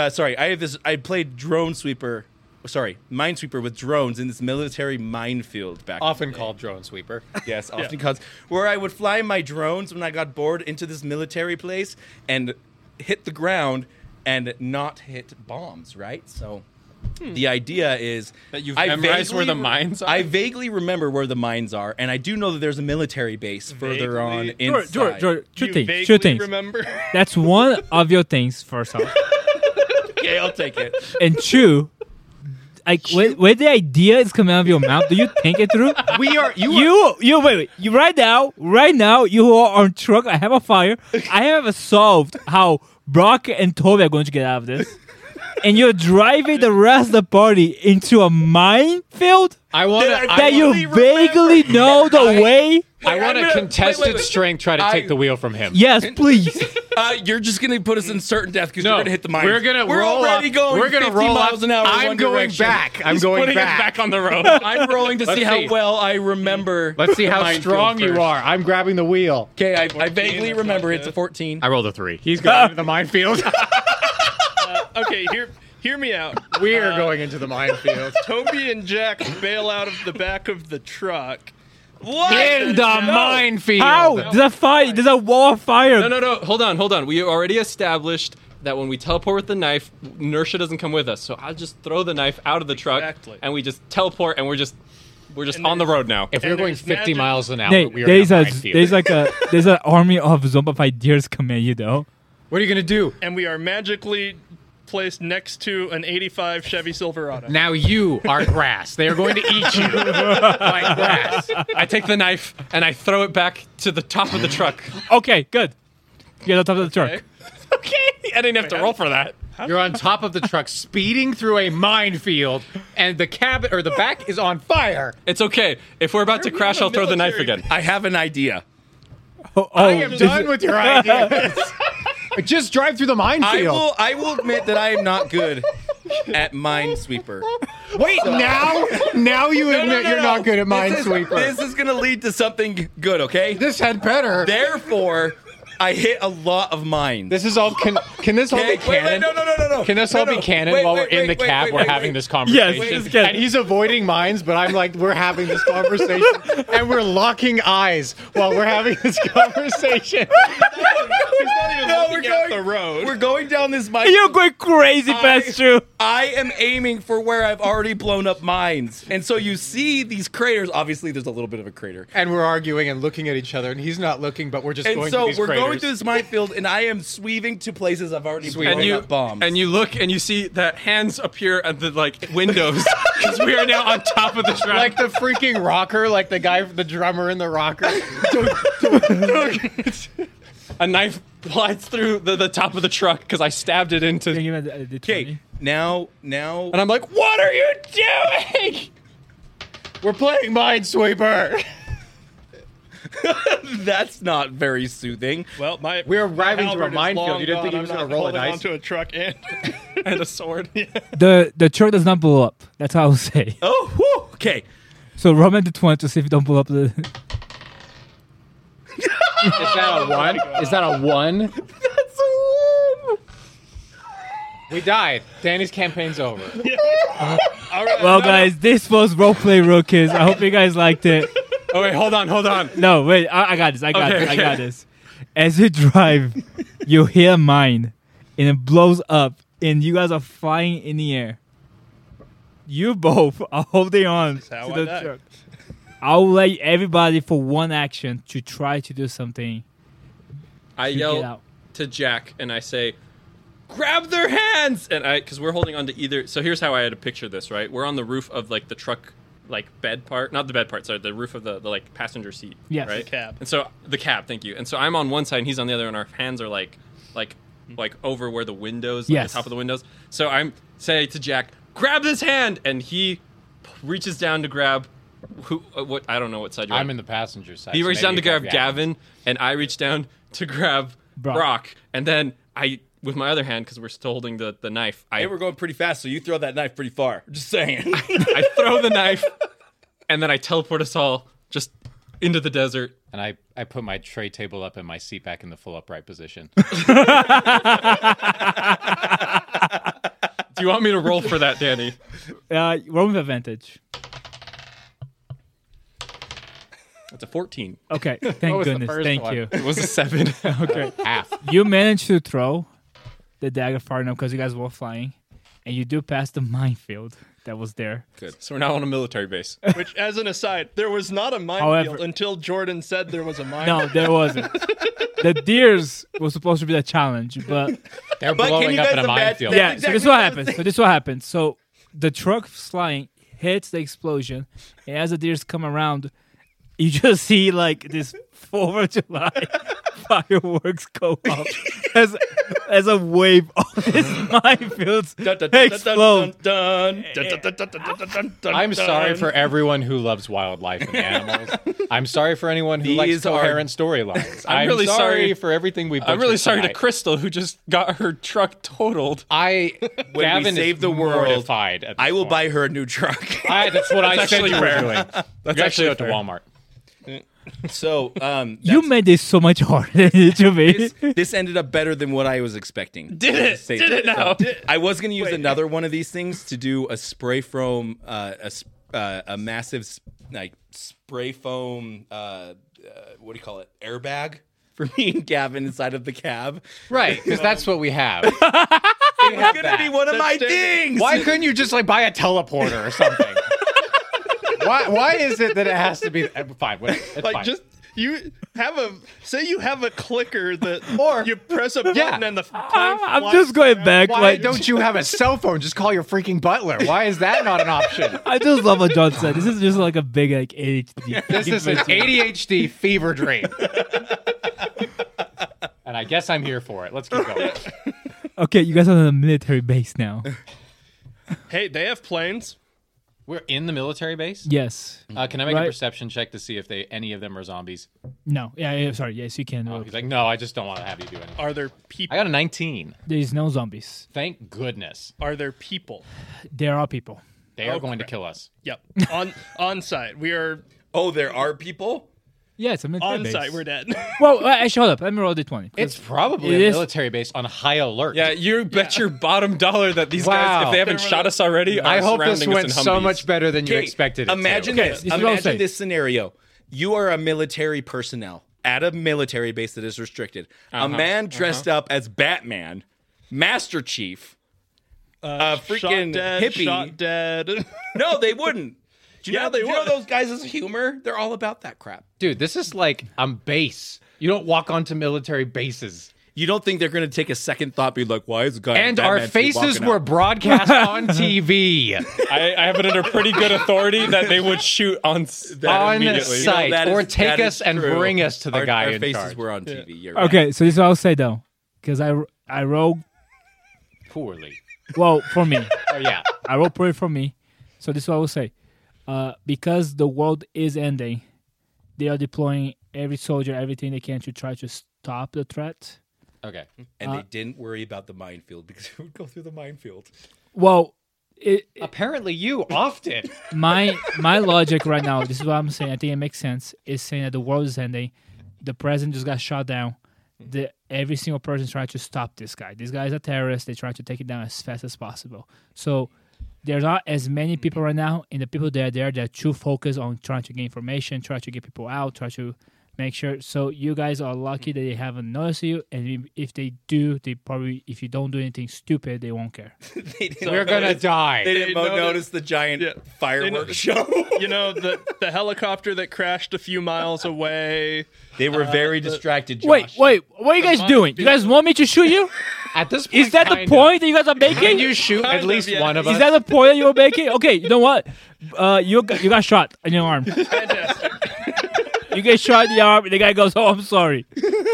I played drone sweeper. Sorry, minesweeper with drones in this military minefield back. Often in the day. called drone sweeper. Yes, often called. Where I would fly my drones when I got bored into this military place and hit the ground and not hit bombs. Right, so. The idea is That you've memorized where the mines are? I vaguely remember where the mines are, and I do know that there's a military base further on Vaguely? inside. George, two You things. vaguely Two things. remember? That's one of your things, first off. Okay, I'll take it. And two, like where the idea is coming out of your mouth, do you think it through? We are Wait. You right now, you are on truck. I have a fire. I have solved how Brock and Toby are going to get out of this. And you're driving the rest of the party into a minefield I want to. that you vaguely know the way. I want a contested wait. strength try to take the wheel from him. Yes, please. You're just gonna put us in certain death because you're gonna hit the mines. We're gonna We're roll already up. going. We're gonna 50 roll miles up. an hour. in I'm one going direction. back. I'm going Putting us back. back on the road. I'm rolling to Let's see how see. well I remember. Let's see how minefield strong you first. are. I'm grabbing the wheel. Okay, I vaguely remember it's a 14. I rolled a 3. He's going into the minefield. Okay, hear me out. We are going into the minefield. Toby and Jack bail out of the back of the truck. In the minefield. How? There's a fire. There's a wall of fire. No. Hold on. We already established that when we teleport with the knife, inertia doesn't come with us. So I'll just throw the knife out of the truck, Exactly. and we just teleport, and we're just And on the road now. If we were And going there's 50 magic- miles an hour, Nate, we are in a minefield. there's an army of zombified deers coming at you though. What are you going to do? And we are magically placed next to an 85 Chevy Silverado. Now you are grass. They are going to eat you like grass. I take the knife and I throw it back to the top of the truck. Okay, good. Get on top of the truck. Okay, I didn't have to roll for that. You're on top of the truck, speeding through a minefield, and the cabin or the back is on fire. It's okay. If we're about to crash, I'll throw the knife again. I have an idea. I am done with your ideas. Just drive through the minefield. I will admit that I am not good at minesweeper. Wait, now you admit you're not good at Minesweeper. This is going to lead to something good, okay? This had better. Therefore, I hit a lot of mines. This is all. Can this all be canon? No. Can this all be canon while we're in the cab? We're having this conversation. Yes, yes. And he's avoiding mines, but I'm like, we're having this conversation, and we're locking eyes while we're having this conversation. He's not even looking at the road. We're going down this mine. You're going crazy fast, Drew. I am aiming for where I've already blown up mines. And so you see these craters. Obviously, there's a little bit of a crater. And we're arguing and looking at each other, and he's not looking, but we're just And going so to these we're craters. going through this minefield, and I am sweaving to places I've already blown up bombs. And you look and you see that hands appear at the like windows because we are now on top of the truck. like the freaking rocker, like the guy, the drummer in the rocker. A knife glides through the top of the truck because I stabbed it into. Can you give me the Okay, 20? now. And I'm like, what are you doing? We're playing Minesweeper. That's not very soothing. Well, We're arriving to a halberd is minefield. long You didn't think he gone. was I'm gonna not roll a holding dice? onto a truck and And a sword. The truck does not blow up. That's how I would say. Oh, whew, okay. So roll the 20 to see if you don't blow up the. Is that a 1? Is that a 1? That's a one. We died. Danny's campaign's over. all right. Well, guys, this was Roleplay Rookies. I hope you guys liked it. Oh wait, hold on. No, wait, I got this. I got Okay, this. I okay. got this. As you drive, you hit a mine, and it blows up, and you guys are flying in the air. You both are holding on to how I the died. truck. I'll let everybody for one action to try to do something I to get yell out. to Jack and I say, grab their hands! And because we're holding on to either. So here's how I had to picture this, right? We're on the roof of like the truck, like bed part, not the bed part, sorry, the roof of the like passenger seat. Yes. Right? The cab. And so the cab, thank you. And so I'm on one side and he's on the other, and our hands are like over where the windows, like Yes. the top of the windows. So I'm saying to Jack, grab this hand, and he reaches down to grab what I don't know what side you're on. I'm in the passenger side. He so reached maybe down to you grab Gavin, and I reached down to grab Brock. And then I, with my other hand, because we're still holding the knife, Hey, we're going pretty fast, so you throw that knife pretty far. Just saying. I throw the knife, and then I teleport us all just into the desert. And I put my tray table up and my seat back in the full upright position. Do you want me to roll for that, Danny? Roll with advantage. That's a 14. Okay, thank was the goodness. first Thank one? you. It was a 7. Okay. Half. You managed to throw the dagger far enough because you guys were flying, and you do pass the minefield that was there. Good. So we're now on a military base. Which, as an aside, there was not a minefield However- until Jordan said there was a minefield. No, there wasn't. The deers was supposed to be the challenge, but They're But can blowing you up guys in a imagine- minefield. yeah. That's So this is exactly what what I was happens. So this is what happens. So the truck flying hits the explosion, and as the deers come around, you just see like this 4th of July fireworks go up as a wave of this minefield explodes. I'm sorry for everyone who loves wildlife and animals. I'm sorry for anyone who likes These are- coherent storylines. I'm really sorry for everything we've I'm really sorry to tonight. Crystal, who just got her truck totaled. Gavin save is the world, mortified at this I will point. buy her a new truck. That's what I said actually you fair. were doing. That's You actually go to fair. Walmart. So, You made this so much harder than it should be. this ended up better than what I was expecting. Did it? Did it now? I was going to use another one of these things to do a spray foam, a massive spray foam. What do you call it? Airbag for me and Gavin inside of the cab. Right, because that's what we have. It's going to be one of my That's things. Why couldn't you just like buy a teleporter or something? Why is it that it has to be fine? Whatever. It's Like, fine. just you have a clicker that, or you press a button and the plane I'm flies just going around. back. Why Like, don't you have a cell phone? Just call your freaking butler. Why is that not an option? I just love what John said. This is just like a big like ADHD. This is an ADHD fever dream. And I guess I'm here for it. Let's keep going. Okay, you guys are on a military base now. Hey, they have planes. We're in the military base. Yes. Can I make a Right. perception check to see if any of them are zombies? No. Yeah. Sorry. Yes, you can. He's like, no, I just don't want to have you do anything. Are there people? I got a 19. There is no zombies. Thank goodness. Are there people? There are people. They are Oh, going to crap. kill us. Yep. On site. We are. Oh, there are people? Yeah, it's a military On base. site, we're dead. Well, actually, hold up. Let me roll the 20. It's probably It a is- military base on high alert. Yeah, you bet your bottom dollar that these guys, Wow. if they haven't shot us already, I are hope this surrounding us went in so Humvees. much better than you expected it Imagine to. this. this is what I'll say. Imagine this scenario. You are a military personnel at a military base that is restricted. A man dressed up as Batman, Master Chief, a freaking shot dead, hippie. shot dead. No, they wouldn't. Do you Yeah, know, they do you know would. those guys as humor? They're all about that crap. Dude, this is like I'm base. You don't walk onto military bases. You don't think they're going to take a second thought, be like, why is a guy in And a our Batman suit faces walking were out? broadcast on TV. I have it under pretty good authority that they would shoot on On immediately. site. That or is- take that us is and true. bring us to the guy Our in faces charge. were on TV. You're right. Okay, so this is what I'll say though, because I rolled Poorly. well for me. Oh, yeah. I rolled poorly for me. So this is what I will say. Because the world is ending, they are deploying every soldier, everything they can to try to stop the threat. Okay. And they didn't worry about the minefield because it would go through the minefield. Well, Apparently you often. my logic right now, this is what I'm saying. I think it makes sense. Is saying that the world is ending. The president just got shot down. Every single person is trying to stop this guy. This guy is a terrorist. They try to take it down as fast as possible. So there's not as many people right now, and the people that are there, they're too focused on trying to get information, try to get people out, try to make sure. So you guys are lucky that they haven't noticed you, and if they do, they probably, if you don't do anything stupid, they won't care. We're going to die. They didn't noticed- notice the giant fireworks show. You know, the helicopter that crashed a few miles away. They were very distracted, Josh. Wait, what are you guys doing? You guys want me to shoot you? At this point, Is that the point that you guys are Can making? you shoot Kind at of, least yeah. one of Is us? that the point that you were making? Okay, you know what? You got shot in your arm. Fantastic. You get shot in the arm, and the guy goes, "Oh, I'm sorry.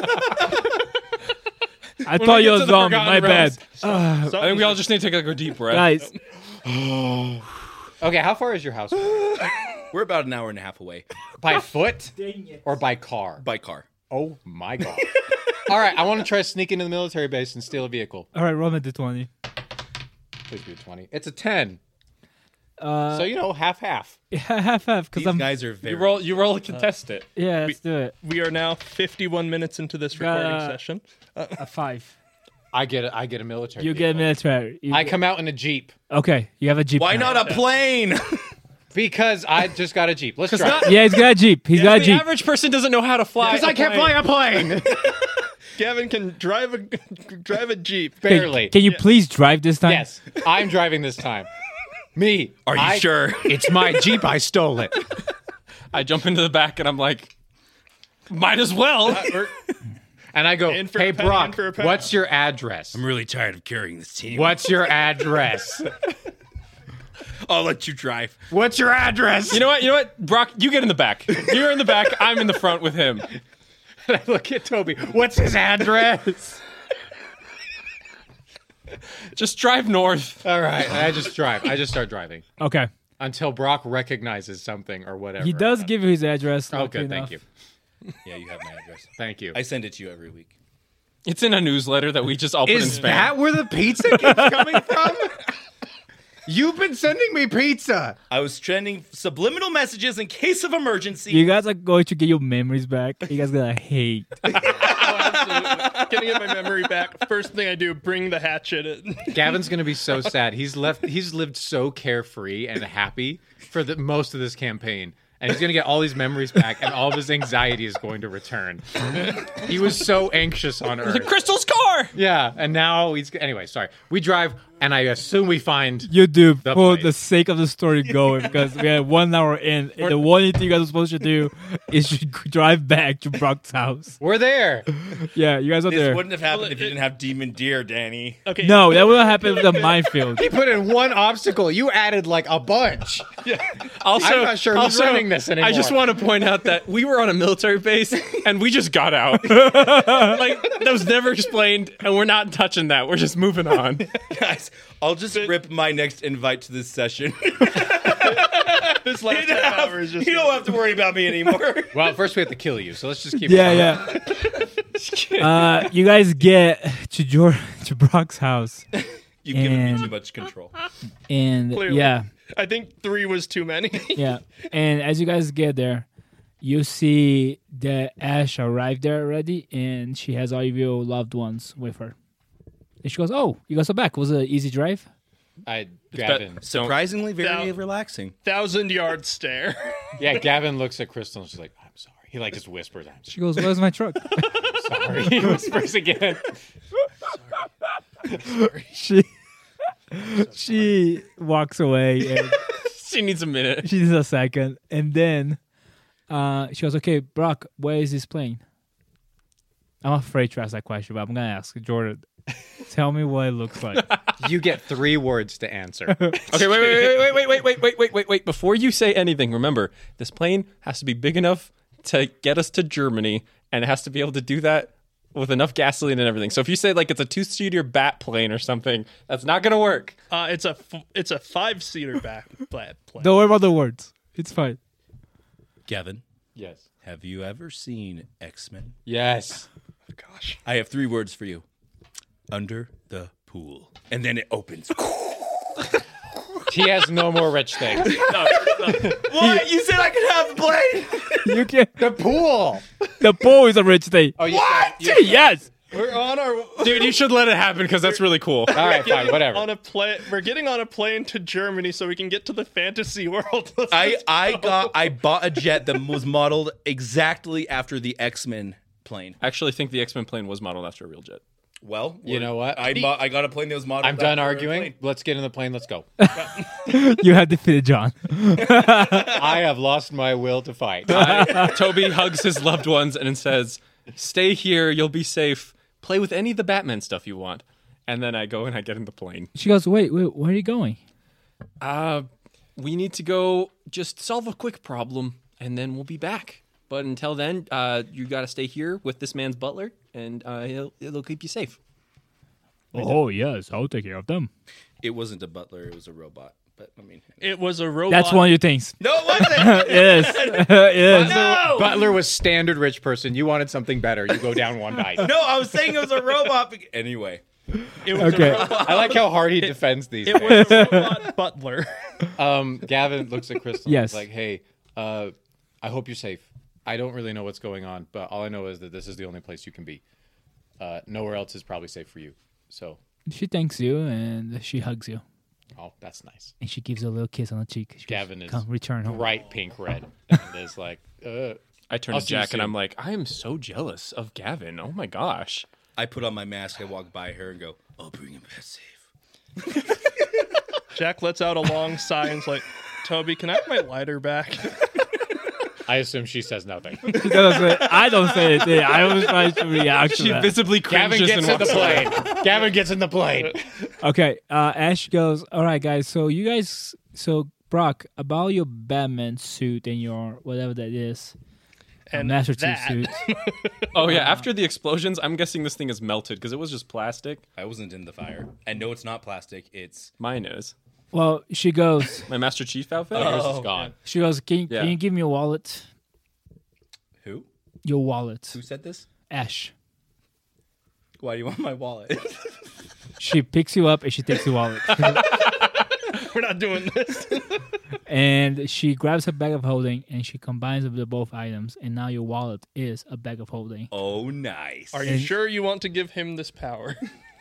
I When thought we you get were to the zombie. Forgotten My bad, Realms, I think we all just need to take like a deep breath. guys." Okay, how far is your house? We're about an hour and a half away By foot or by car? by car. Oh my god. All right, I want to try to sneak into the military base and steal a vehicle. All right, roll me the 20. Please be a 20. It's a 10. So, you know, half-half. Yeah, half because These I'm. guys are very. You roll to contest it. Yeah, let's do it. We are now 51 minutes into this recording session. A 5. I get a military You vehicle. get military. I come out in a Jeep Okay, you have a jeep. Why now. not a plane? because I just got a Jeep. Let's drive. Yeah, he's got a jeep. He's got a The jeep. average person doesn't know how to fly. Because I can't fly a plane. Gavin can drive a Jeep. Okay, Barely. Can you please drive this time? Yes, I'm driving this time. Me. Are you sure? It's my Jeep. I stole it. I jump into the back and I'm like, might as well. And I go, In for a hey, penny, Brock, in for a pound." what's your address? I'm really tired of carrying this team. What's your address? I'll let you drive. What's your address? You know what? Brock, you get in the back. You're in the back. I'm in the front with him. And I look at Toby. What's his address? Just drive north. All right. I just drive. I just start driving Okay. until Brock recognizes something or whatever. He does give you his address. Oh, luckily good. Thank enough. you. Yeah, you have my address. Thank you. I send it to you every week. It's in a newsletter that we just all put in Is spam. that where the pizza keeps coming from? You've been sending me pizza. I was trending subliminal messages in case of emergency. You guys are going to get your memories back. You guys gonna hate. Getting get my memory back. First thing I do, bring the hatchet. Gavin's gonna be so sad. He's lived so carefree and happy for the most of this campaign. And he's going to get all these memories back, and all of his anxiety is going to return. He was so anxious on Earth. Crystal's car. Yeah, and now he's... Anyway, sorry. We drive, and I assume we find... You do The for place. the sake of the story going because we have 1 hour in. And the one thing you guys are supposed to do is to drive back to Brock's house. We're there. Yeah, you guys are This there. wouldn't have happened if you didn't have Demon Deer, Danny. Okay. No, that will happen with the minefield. He put in one obstacle. You added, like, a bunch. Also, I'm not sure who's running this anymore. I just want to point out that we were on a military base and we just got out. Like that was never explained, and we're not touching that. We're just moving on. Guys, I'll just rip my next invite to this session. This last you half hour is just. don't have to worry about me anymore. Well, first we have to kill you, so let's just keep Yeah, yeah. You guys get to Brock's house, You've given me And- too much control. and Clearly. yeah, I think 3 was too many. yeah. And as you guys get there, you see that Ash arrived there already, and she has all of your loved ones with her. And she goes, "Oh, you guys are back. Was it an easy drive?" Gavin. Surprisingly, very Don't- relaxing. 1,000-yard stare. Yeah, Gavin looks at Crystal and she's like, "I'm sorry." He like just whispers, "I'm She goes, "Where's my truck?" sorry." He whispers again. She walks away, and She needs a minute. she needs a second, and then she goes, "Okay, Brock, where is this plane?" I'm afraid to ask that question, but I'm gonna ask Jordan. Tell me what it looks like. You get 3 words to answer. Okay, wait. Before you say anything, remember, this plane has to be big enough to get us to Germany, and it has to be able to do that with enough gasoline and everything. So if you say like it's a 2-seater bat plane or something, that's not going to work. It's a 5-seater plane. Don't worry about the words. It's fine. Gavin, Yes. have you ever seen X-Men? Yes. Gosh. I have 3 words for you. Under the pool. And then it opens. He has no more rich things. What? You said I could have the plane? You can. The pool. The pool is a rich thing. Oh, Yes. We're on our Dude, you should let it happen because that's really cool. All right, fine, whatever. on a plane. We're getting on a plane to Germany so we can get to the fantasy world. I bought a jet that was modeled exactly after the X-Men plane. I actually think the X-Men plane was modeled after a real jet. Well, You know what? I got a plane that was modeled. I'm done after a arguing. plane. Let's get in the plane. Let's go. You have defeated John. I have lost my will to fight. Toby hugs his loved ones and says, "Stay here. You'll be safe. Play with any of the Batman stuff you want." And then I go and I get in the plane. She goes, wait, where are you going? We need to go just solve a quick problem, and then we'll be back. But until then, you got to stay here with this man's butler, and it'll keep you safe. Oh, yes, I'll take care of them. It wasn't a butler; it was a robot. But I mean, It was a robot. That's one of your things. no, it wasn't. Yes. Yes. No, Butler was standard rich person. You wanted something better. You go down one night. no, I was saying it was a robot. Anyway, It was Okay. a robot. I like how hard he defends these It things. was a robot butler. Gavin looks at Crystal Yes. and is like, "Hey, I hope you're safe. I don't really know what's going on, but all I know is that this is the only place you can be. Nowhere else is probably safe for you. So, She thanks you, and she hugs you. oh, that's nice." And she gives you a little kiss on the cheek. She goes, Gavin is "Come, return home." bright pink red and is like, I turn I'll to see you Jack and soon. I'm like, I am so jealous of Gavin. Oh my gosh. I put on my mask. I walk by her and go, "I'll bring him back safe." Jack lets out a long sigh and's like, "Toby, can I have my lighter back?" I assume she says nothing. She doesn't say, I don't say anything. I was trying to react to She that. visibly Gavin cringes gets and in the walks away. plane. Gavin gets in the plane. Okay, Ash goes, all right, guys, so Brock, about your Batman suit and your whatever that is, And Master Chief that- suit. Oh yeah, after the explosions, I'm guessing this thing is melted because it was just plastic. I wasn't in the fire, and no, it's not plastic. It's Mine is. Well, she goes, My Master Chief outfit? Yours is gone. can Yeah. you give me your wallet? who? Your wallet. Who said this? Ash. Why do you want my wallet? She picks you up and she takes your wallet. We're not doing this. And she grabs a bag of holding and she combines the both items. And now your wallet is a bag of holding. Oh, nice. Are you sure you want to give him this power?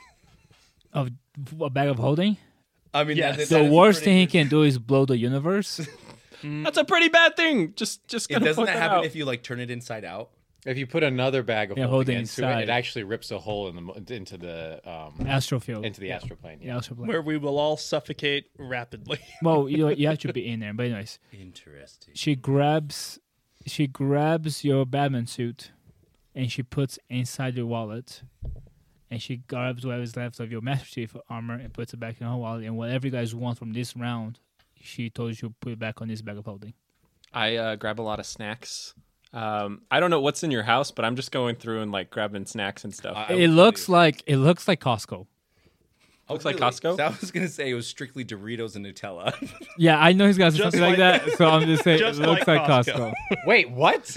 Of a bag of holding? I mean, Yes. that The is worst pretty thing he good. can do is blow the universe. That's a pretty bad thing. Just It gonna doesn't point that that happen out. if you like turn it inside out? If you put another bag of Yeah, holding holding into inside. it actually rips a hole into the Astrofield. astroplane. Yeah, astroplane. Where we will all suffocate rapidly. Well, you have to be in there. But anyways, Interesting. she grabs your Batman suit and she puts inside your wallet. And she grabs whatever's left of your Master Chief armor and puts it back in her wallet. And whatever you guys want from this round, she told you to put it back on this bag of holding. I grab a lot of snacks. I don't know what's in your house, but I'm just going through and like grabbing snacks and stuff. I It will looks tell you. like Costco. Looks like Costco? So I was gonna say it was strictly Doritos and Nutella. Yeah, I know he's gonna say Just something like that, so I'm just saying it just looks like like Costco. Costco. Wait, what?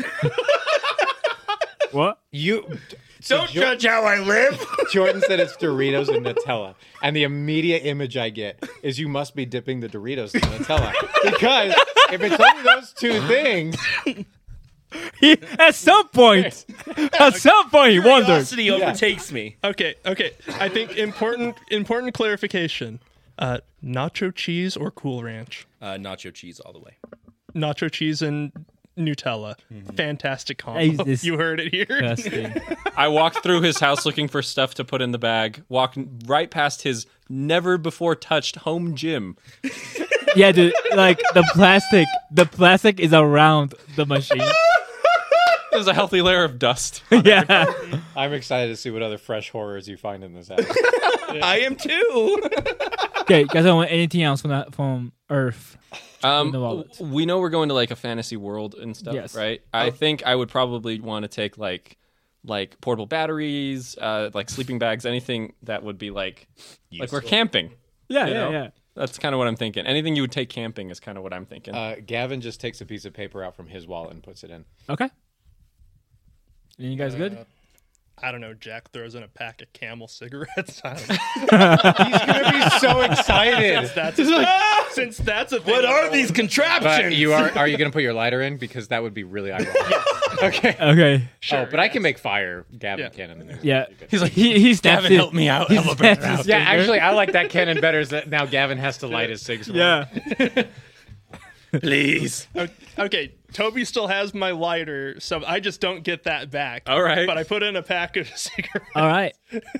What? You Don't judge how I live. Jordan said it's Doritos and Nutella, and the immediate image I get is you must be dipping the Doritos in Nutella because if it's only those two things, At some point, he wondered. Curiosity overtakes me. Okay. I think important clarification. Nacho cheese or Cool Ranch? Nacho cheese all the way. Nacho cheese and Nutella. Fantastic combo. Jesus. You heard it here. Disgusting. I walked through his house looking for stuff to put in the bag, walked right past his never before touched home gym. Yeah, dude. Like the plastic is around the machine. There's a healthy layer of dust. Yeah. I'm excited to see what other fresh horrors you find in this house. I am too. Okay, guys, don't want anything else from Earth. In the wallet. We know we're going to like a fantasy world and stuff, Yes. right? I think I would probably want to take like portable batteries, like sleeping bags, anything that would be like we're camping. Yeah, You know? yeah. That's kind of what I'm thinking. Anything you would take camping is kind of what I'm thinking. Gavin just takes a piece of paper out from his wallet and puts it in. Okay. And you guys good? I don't know. Jack throws in a pack of Camel cigarettes. I don't know. He's gonna be so excited. Since that's a thing. What are these contraptions? But are you gonna put your lighter in, because that would be really ironic. Okay. Okay. Sure. But I can make fire. Gavin cannon in there. Yeah. He's like he snaps Gavin, help me out. He Elevator snaps his out. Yeah, finger. actually, I like that cannon better. Is that now Gavin has to light his cigs. Yeah. Please. Okay, Toby still has my lighter, so I just don't get that back. All right. But I put in a pack of cigarettes. All right.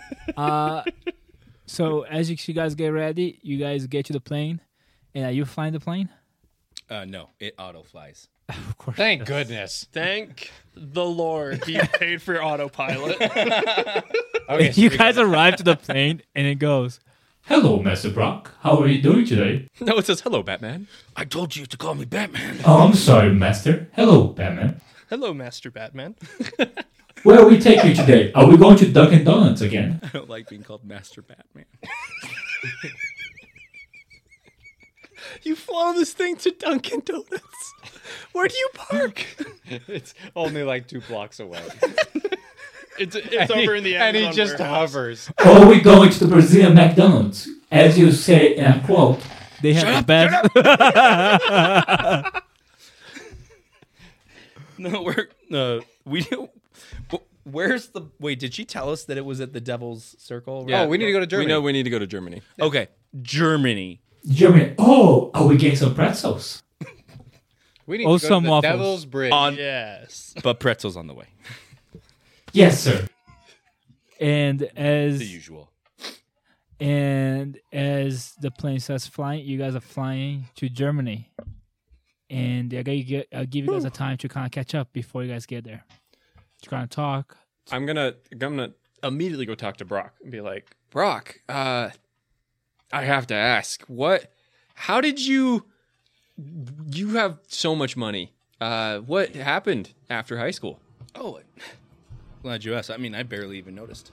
So as you guys get ready, you guys get to the plane, and you flying the plane. No, it auto flies. Of course. Thank goodness. Thank the Lord he paid for autopilot. Okay, so You we guys arrive to the plane, and it goes. Hello, Master Brock. How are you doing today? No, it says hello, Batman. I told you to call me Batman. Oh, I'm sorry, Master. Hello, Batman. Hello, Master Batman. Where are we taking you today? Are we going to Dunkin' Donuts again? I don't like being called Master Batman. You follow this thing to Dunkin' Donuts. Where do you park? It's only like 2 blocks away. It's over in the and Amazon he just warehouse. hovers. Or are we going to the Brazilian McDonald's? As you say, and I quote, They have the best. No, where's the... Wait, did she tell us that it was at the Devil's Circle? Oh, we need to go to Germany. We know we need to go to Germany. Okay, Germany. Germany. Oh, are we getting some pretzels? We need Oh, to go some to the waffles. Devil's Bridge. Yes. But pretzels on the way. Yes, sir. And The as usual. the plane starts flying, you guys are flying to Germany, and I'll give you guys a time to kind of catch up before you guys get there. To kind of talk. I'm gonna immediately go talk to Brock and be like, Brock, I have to ask, how did you have so much money? What happened after high school? Oh, glad you asked. I mean, I barely even noticed.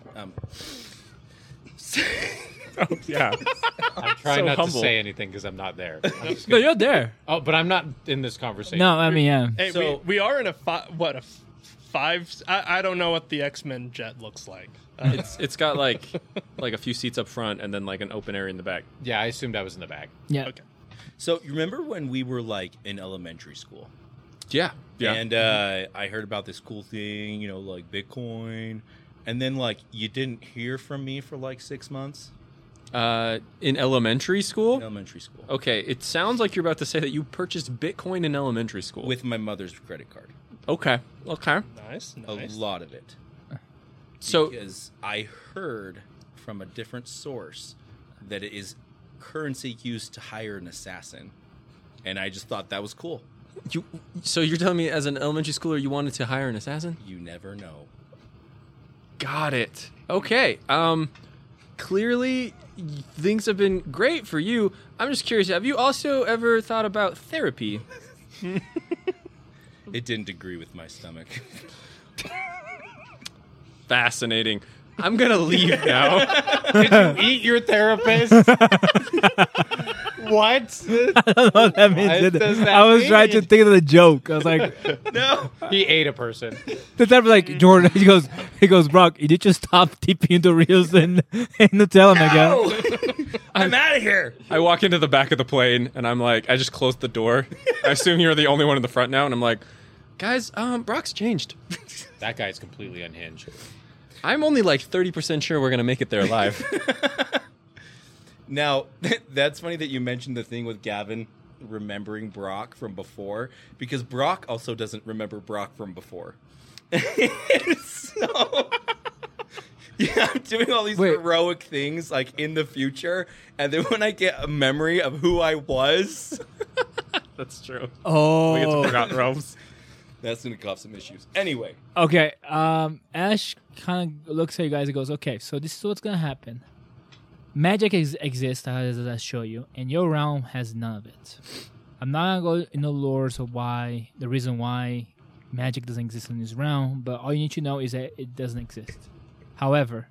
Yeah. I'm trying So not humble. to say anything because I'm not there. I'm just No, gonna- you're there. Oh, but I'm not in this conversation. No, I mean, yeah. Hey, So- we are in a five. I don't know what the X-Men jet looks like. It's got like a few seats up front and then like an open area in the back. Yeah, I assumed I was in the back. Yeah. Okay. So, you remember when we were, like, in elementary school? Yeah. Yeah. And I heard about this cool thing, like Bitcoin. And then, like, you didn't hear from me for, like, 6 months? In elementary school? Elementary school. Okay, it sounds like you're about to say that you purchased Bitcoin in elementary school. With my mother's credit card. Okay. Nice. A lot of it. So Because I heard from a different source that it is currency used to hire an assassin. And I just thought that was cool. you're telling me as an elementary schooler you wanted to hire an assassin? You never know. Got it. Okay. Clearly things have been great for you. I'm just curious, have you also ever thought about therapy? It didn't agree with my stomach. Fascinating. I'm gonna leave now. Eat your therapist. What? I don't know what that means. What either. does that I was trying to mean? think of the joke. I was like, No. He ate a person. the type of like Jordan. He goes, Brock, you did just stop dipping the reels in Nutella, my guy. I'm out of here. I walk into the back of the plane and I'm like, I just closed the door. I assume you're the only one in the front now, and I'm like, Guys, Brock's changed. That guy's completely unhinged. I'm only like 30% sure we're gonna make it there alive. Now, that's funny that you mentioned the thing with Gavin remembering Brock from before, because Brock also doesn't remember Brock from before. So, yeah, I'm doing all these heroic things like in the future, and then when I get a memory of who I was, That's true. Oh. We get to Forgotten Realms. that's going to cause some issues. Anyway, Okay. Ash kind of looks at you guys and goes, "Okay, so this is what's gonna happen. Magic exists, as I show you, and your realm has none of it. I'm not gonna go into lores of why the reason why magic doesn't exist in this realm, but all you need to know is that it doesn't exist. However,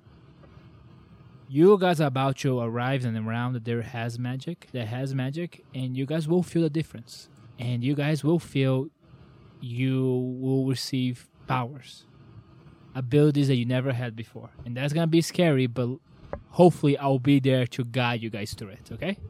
you guys are about to arrive in a realm that has magic, and you guys will feel the difference, and you guys will feel you will receive powers, abilities that you never had before, and that's gonna be scary, but hopefully I'll be there to guide you guys through it, okay?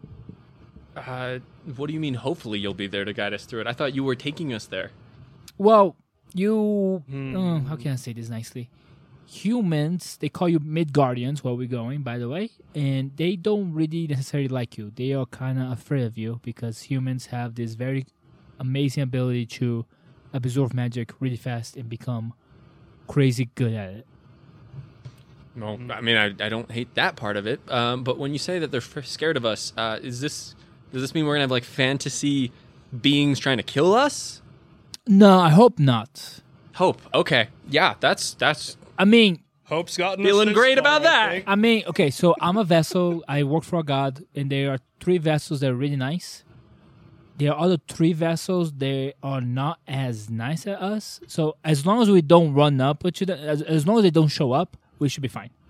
What do you mean? Hopefully, you'll be there to guide us through it. I thought you were taking us there. Well, you... how can I say this nicely? Humans, they call you Midgardians where we're going, by the way, and they don't really necessarily like you. They are kind of afraid of you because humans have this very amazing ability to absorb magic really fast and become crazy good at it. Well, I mean, I don't hate that part of it. But when you say that they're scared of us, does this mean we're gonna have like fantasy beings trying to kill us? No, I hope not. Hope. Okay. Yeah, that's. I mean, Hope's gotten Feeling us this great far, about I that. think. I mean, okay, so I'm a vessel. I work for a god, and there are 3 vessels that are really nice. There are other 3 vessels that are not as nice as us. So as long as we don't run up with you, as long as they don't show up, we should be fine.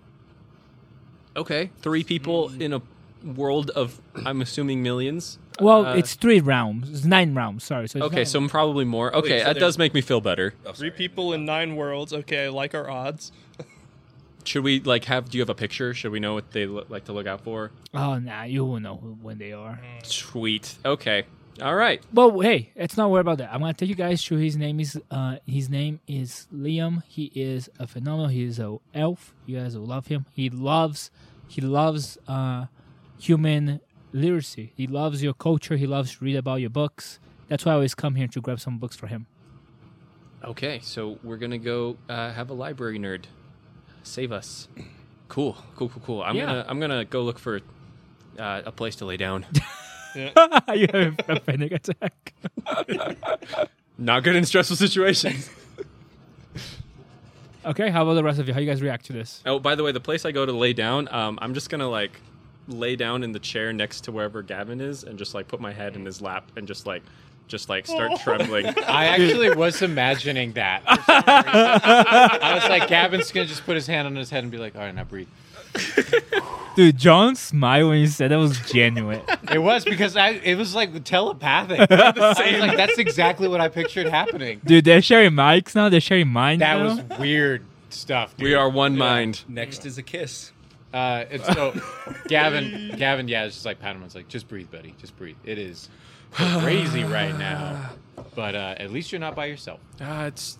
Okay. 3 people in a world of, I'm assuming, millions. Well, it's 3 realms. It's 9 realms. Sorry. So it's Okay, so probably more. Okay, so that there's- does make me feel better. 3 people in 9 worlds. Okay, I like our odds. Should we like have? Do you have a picture? Should we know what they like to look out for? Oh, nah, you will know when they are. Sweet. Okay. All right. Well, hey, let's not worry about that. I'm gonna take you guys through his name is Liam. He is a phenomenal. He is a elf. You guys will love him. He loves human literacy. He loves your culture. He loves to read about your books. That's why I always come here to grab some books for him. Okay, so we're gonna go have a library nerd save us. Cool. I'm gonna go look for a place to lay down. You have a panic attack. Not good in stressful situations. Okay, how about the rest of you? How you guys react to this? Oh, by the way, the place I go to lay down, I'm just gonna like lay down in the chair next to wherever Gavin is, and just like put my head in his lap and just start trembling. I actually was imagining that. For some reason. I was like, Gavin's gonna just put his hand on his head and be like, "All right, now breathe." Dude, John's smile when you said that was genuine. It was because it was like telepathic. I was like, that's exactly what I pictured happening. Dude, they're sharing mics now. They're sharing minds That now. was weird stuff. Dude. We are one mind. next is a kiss. And so Gavin, yeah, it's just like pat him. It's like, just breathe, buddy. Just breathe. It is crazy right now, but at least you're not by yourself. It's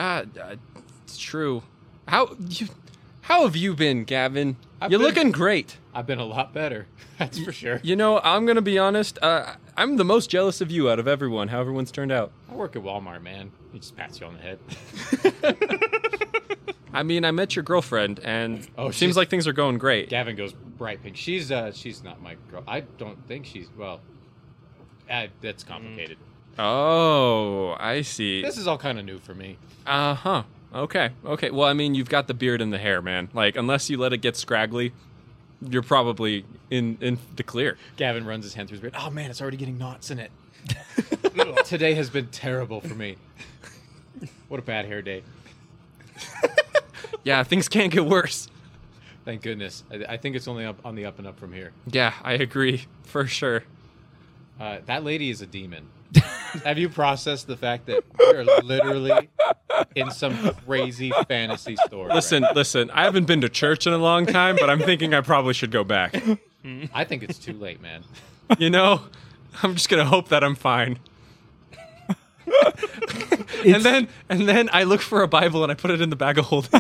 true. How have you been, Gavin? You're looking great. I've been a lot better. That's for sure. You know, I'm gonna be honest. I'm the most jealous of you out of everyone. How everyone's turned out. I work at Walmart, man. He just pats you on the head. I mean, I met your girlfriend, and it seems she's- like things are going great. Gavin goes bright pink. She's not my girl. I don't think she's that's complicated. Oh, I see. This is all kind of new for me. Uh-huh. Okay. Well, I mean, you've got the beard and the hair, man. Like, unless you let it get scraggly, you're probably in the clear. Gavin runs his hand through his beard. Oh man, it's already getting knots in it. Today has been terrible for me. What a bad hair day. Yeah, things can't get worse. Thank goodness. I think it's only on the up and up from here. Yeah, I agree. For sure. That lady is a demon. Have you processed the fact that we're literally in some crazy fantasy store? Listen, I haven't been to church in a long time, but I'm thinking I probably should go back. I think it's too late, man. You know, I'm just going to hope that I'm fine. and then I look for a Bible and I put it in the bag of holding.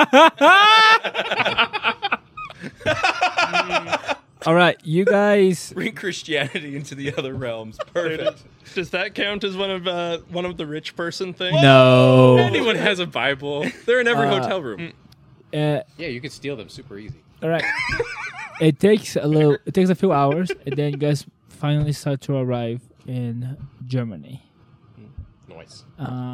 All right, you guys. Bring Christianity into the other realms. Perfect. Does that count as one of the rich person things? No. Anyone has a Bible. They're in every hotel room. Yeah, you could steal them super easy. All right. It takes a few hours, and then you guys finally start to arrive in Germany. Nice.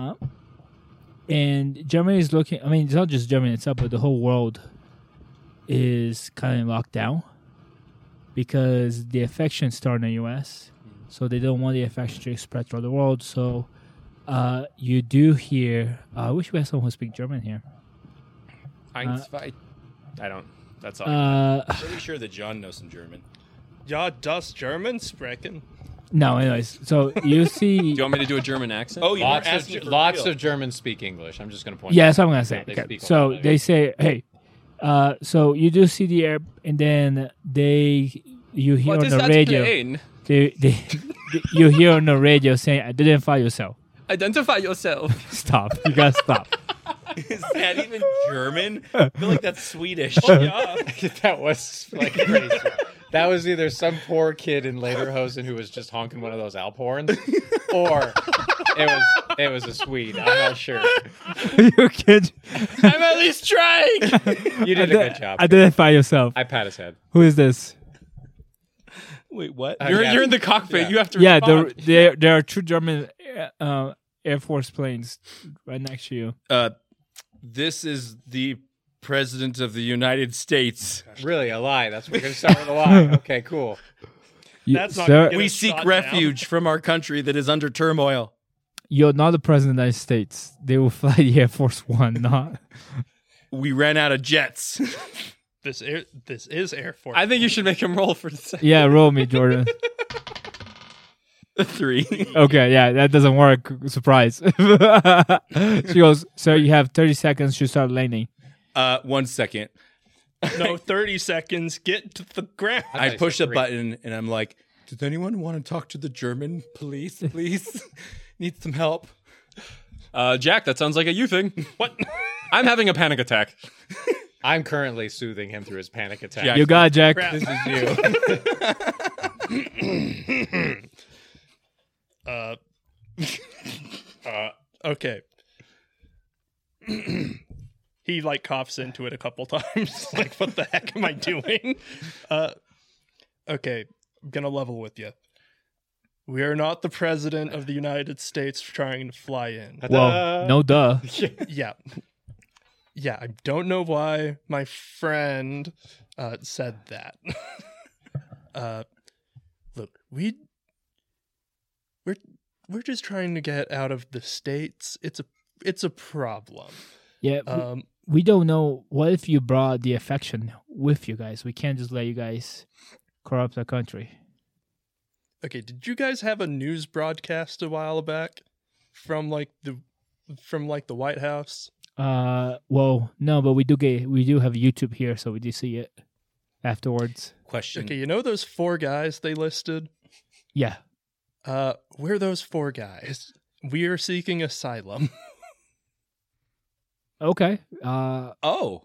And Germany is looking. I mean, it's not just Germany itself, but the whole world is kind of locked down because the infection started in the U.S. So they don't want the infection to spread throughout the world. So you do hear. I wish we had someone who speaks German here. I don't. That's all. Pretty sure that John knows some German. Ja, das German sprechen. No, anyways. So you see. Do you want me to do a German accent? Oh, you Lots were of asking for lots real. of Germans speak English. I'm just going to point. Yeah, out. that's what I'm gonna say. They Okay. speak a So lot of they say, "Hey." So you do see the air, and then you hear What on is the that radio. plane? You hear on the radio saying, "Identify yourself." Identify yourself. Stop. You gotta stop. Is that even German? I feel like that's Swedish. That was like crazy. That was either some poor kid in Lederhosen who was just honking one of those Alp horns, or it was a Swede. I'm not sure. You kid. I'm at least trying. You did a good job. Identify yourself. I pat his head. Who is this? Wait, what? You're in the cockpit. Yeah. You have to. Yeah, respond. there are two German Air Force planes right next to you. This is the President of the United States. Really, a lie. That's we're gonna start with a lie. Okay, cool. That's not Sir, gonna get We us seek shot refuge from our country that is under turmoil. you're not the president of the United States. They will fly the Air Force One, not. We ran out of jets. down. This is Air Force. I think you should make him roll for the second. Yeah, roll me, Jordan. 3. Okay, yeah, that doesn't work. Surprise. She goes, "Sir, you have 30 seconds to start landing." 1 second. No, 30 seconds. Get to the ground. I you push said a 3. button and I'm like, does anyone want to talk to the German police, please? Need some help. Jack, that sounds like a you thing. What? I'm having a panic attack. I'm currently soothing him through his panic attack. Yeah. You got it, Jack. Crap. This is you. Okay. He like coughs into it a couple times. Like, what the heck am I doing? Okay, I'm gonna level with you. We are not the president of the United States trying to fly in. Well, no duh. Yeah. Yeah, I don't know why my friend said that. Look, we're just trying to get out of the States. It's a problem. Yeah, Um we don't know. What if you brought the affection with you guys? We can't just let you guys corrupt the country. Okay, did you guys have a news broadcast a while back from like the White House? Well, no, but we do have YouTube here, so we do see it afterwards. Question. Okay, you know those 4 guys they listed? Yeah. We're those 4 guys. We are seeking asylum. Okay. Oh.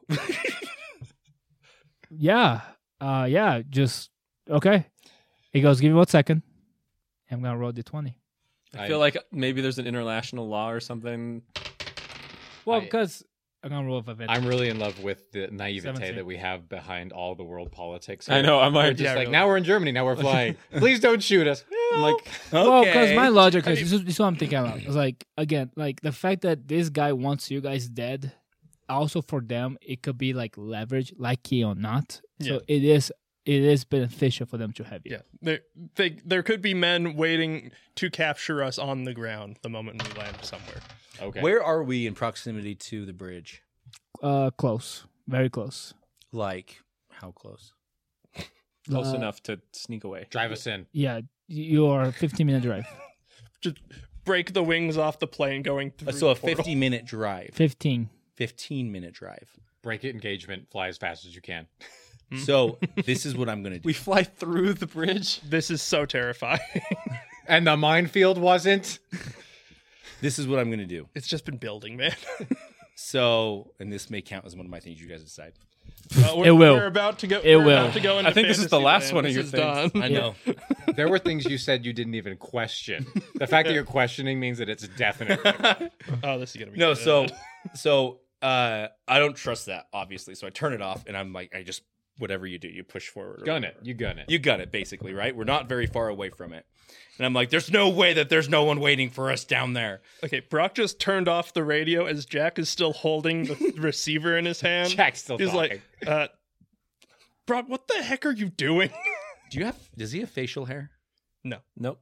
Yeah. Yeah. Just okay. He goes, "Give me 1 second. I'm gonna roll the 20." I feel like maybe there's an international law or something. Well, I- because I'm gonna roll with it. I'm really in love with the naivete 17. that we have behind all the world politics. I know. I'm We're like, just like, now we're in Germany. Now we're flying. Please don't shoot us. I'm like, Well, because Okay. my logic is this is what I'm thinking about. It's like, again, like the fact that this guy wants you guys dead, also for them, it could be like leverage, like he or not. So it is beneficial for them to have you. Yeah, there could be men waiting to capture us on the ground the moment we land somewhere. Okay. Where are we in proximity to the bridge? Close, very close. Like, how close? close Uh, enough to sneak away. Drive us in. Yeah, you are 15-minute drive. Just break the wings off the plane going through. So a the portal. 50-minute drive. 15. 15-minute drive. Break it engagement. Fly as fast as you can. So this is what I'm going to do. We fly through the bridge. This is so terrifying. And the minefield wasn't. This is what I'm going to do. It's just been building, man. So, and this may count as one of my things. You guys decide. We're, It will. We're about to go. It we're will. About to go into I think this is the last Fantasyland. one of your This is things. done. I know. There were things you said you didn't even question. The fact that you're questioning means that it's definite. Oh, this is gonna be No, good. so I don't trust that, obviously. So I turn it off, and I'm like, I just whatever you do, you push forward. or Gun whatever. it. You gun it. You gun it, basically, right? We're not very far away from it. And I'm like, there's no way that there's no one waiting for us down there. Okay, Brock just turned off the radio as Jack is still holding the receiver in his hand. Jack's still He's talking. like, Brock, what the heck are you doing? Does he have facial hair? No. Nope.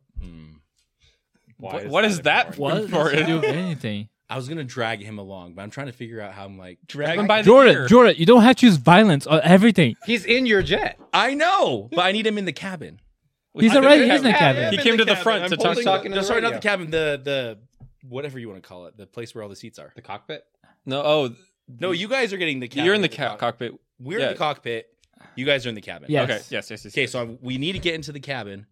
Why What is that What for? does it do with anything? I was gonna drag him along, but I'm trying to figure out how I'm like Drag Him by the Jordan, ear. Jordan, you don't have to use violence on everything. He's in your jet. I know, but I need him in the cabin. He's already in the cabin. He came to the front I'm to talk holding- to. talking to No, the sorry, not radio. the cabin. The whatever you want to call it, the place where all the seats are. The cockpit? No, oh, No, you guys are getting the cabin. you're in the cockpit. We're Yeah. in the cockpit. You guys are in the cabin. Yes. Okay, yes. Okay, so we need to get into the cabin.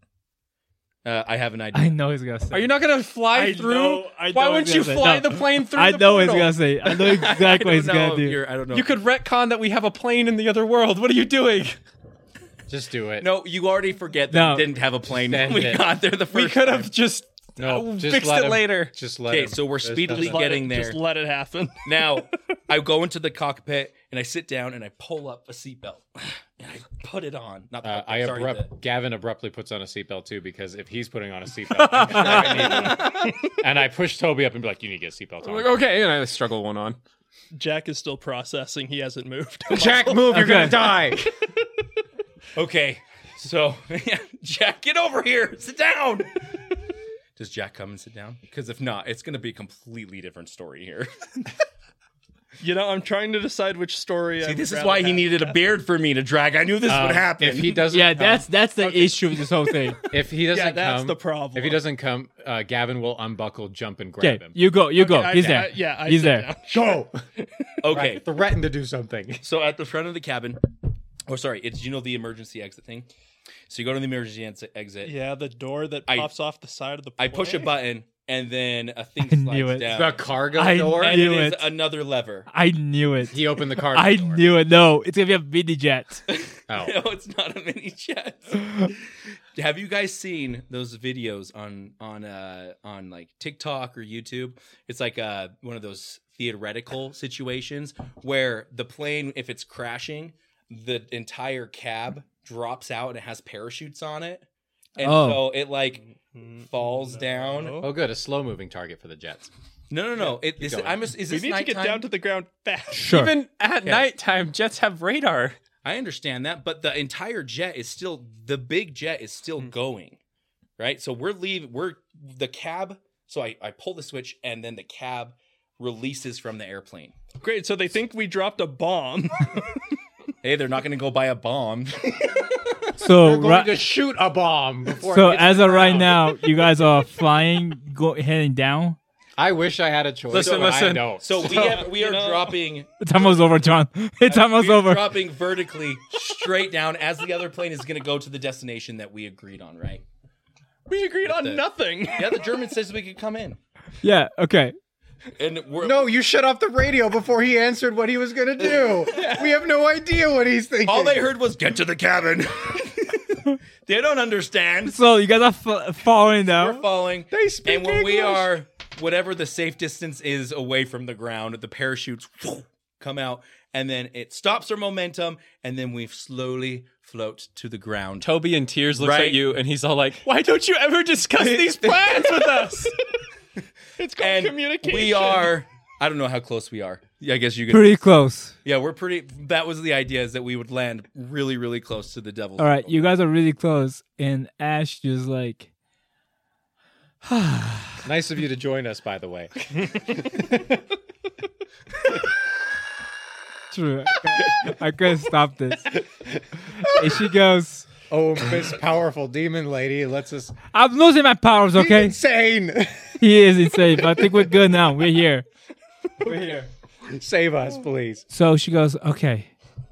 I have an idea. I know he's gonna say. Are you not gonna fly I through? know- I Why know wouldn't he's you gonna say- fly no. the plane through I the know what he's portal? gonna say. I know exactly what he's gonna do. I don't know. You could retcon that we have a plane in the other world. What are you doing? Just do it. No, you already forget that No. we didn't have a plane when Send we it. got there the first We could time. have just No, just fixed let it him- later. Just let Okay, him. so we're There's speedily nothing- getting there. Just let it happen. Now, I go into the cockpit and I sit down and I pull up a seatbelt and I put it on. Not the cockpit, sorry, the- Gavin abruptly puts on a seatbelt too because if he's putting on a seatbelt, I'm sure I need one. And I push Toby up and be like, "You need to get a seatbelt I'm like, on." okay, and I struggle one on. Jack is still processing. He hasn't moved. Jack, move! You're gonna die. Okay, so Jack, get over here. Sit down. Does Jack come and sit down? Because if not, it's going to be a completely different story here. You know, I'm trying to decide which story. See, this is why he needed a beard for me to drag. I knew this would happen. If he doesn't, Yeah, come, that's the issue with this whole thing. if he doesn't Yeah, that's come, the problem. If he doesn't come, Gavin will unbuckle, jump, and Okay, grab him. you go. He's there. He's sit there. down. Go. Okay, Threaten to do something. so at the front of the cabin, or sorry, it's the emergency exit thing. So you go to the emergency exit. Yeah, the door that I- pops off the side of the. I push a plane. button, and then a thing I knew slides it. down. The cargo I door. and knew it is it. another lever. I knew it. He opened the cargo I door. knew it. No, it's gonna be a mini jet. Oh. No, it's not a mini jet. Have you guys seen those videos on like TikTok or YouTube? It's like one of those theoretical situations where the plane, if it's crashing, the entire cab drops out and it has parachutes on it, and so it like falls down. Oh, good. A slow-moving target for the jets. No. Is going. this We need to get nighttime? down to the ground fast. Sure. Even at nighttime, jets have radar. I understand that, but the entire jet is still the big jet is still going, right? So we're the cab. So I pull the switch and then the cab releases from the airplane. Great. So they think we dropped a bomb. Hey, they're not going to go buy a bomb. So Going right, to shoot a bomb. Before so it hits as the of right ground. now, you guys are flying, heading down. I wish I had a choice. Listen, but I listen. don't. So we are dropping. It's almost over, John. It's almost We are over. dropping vertically straight down as the other plane is going to go to the destination that we agreed on, right? We agreed on the- nothing. Yeah, the German says we could come in, Yeah. Okay. and we're No, you shut off the radio before he answered what he was going to do. We have no idea what he's thinking. all they heard was "Get to the cabin." They don't understand. So you guys are falling We're down. falling. They speak And when we English. are, whatever the safe distance is away from the ground, the parachutes come out, and then it stops our momentum, and then we slowly float to the ground. Toby in tears looks Right. at you and he's all like, "Why don't you ever discuss these plans with us?" It's called And communication. we are, I don't know how close we are. Yeah, I guess you could. Pretty close. Yeah, we're pretty. That was the idea, is that we would land really, really close to the devil's. All right, Temple. you guys are really close, and Ash just like. Nice of you to join us, by the way. True. I couldn't stop this. And she goes, Oh, Miss Powerful Demon Lady lets us. I'm losing my powers, okay? Insane. He is insane, but I think we're good now. We're here. We're here. Save us, please. So she goes, okay.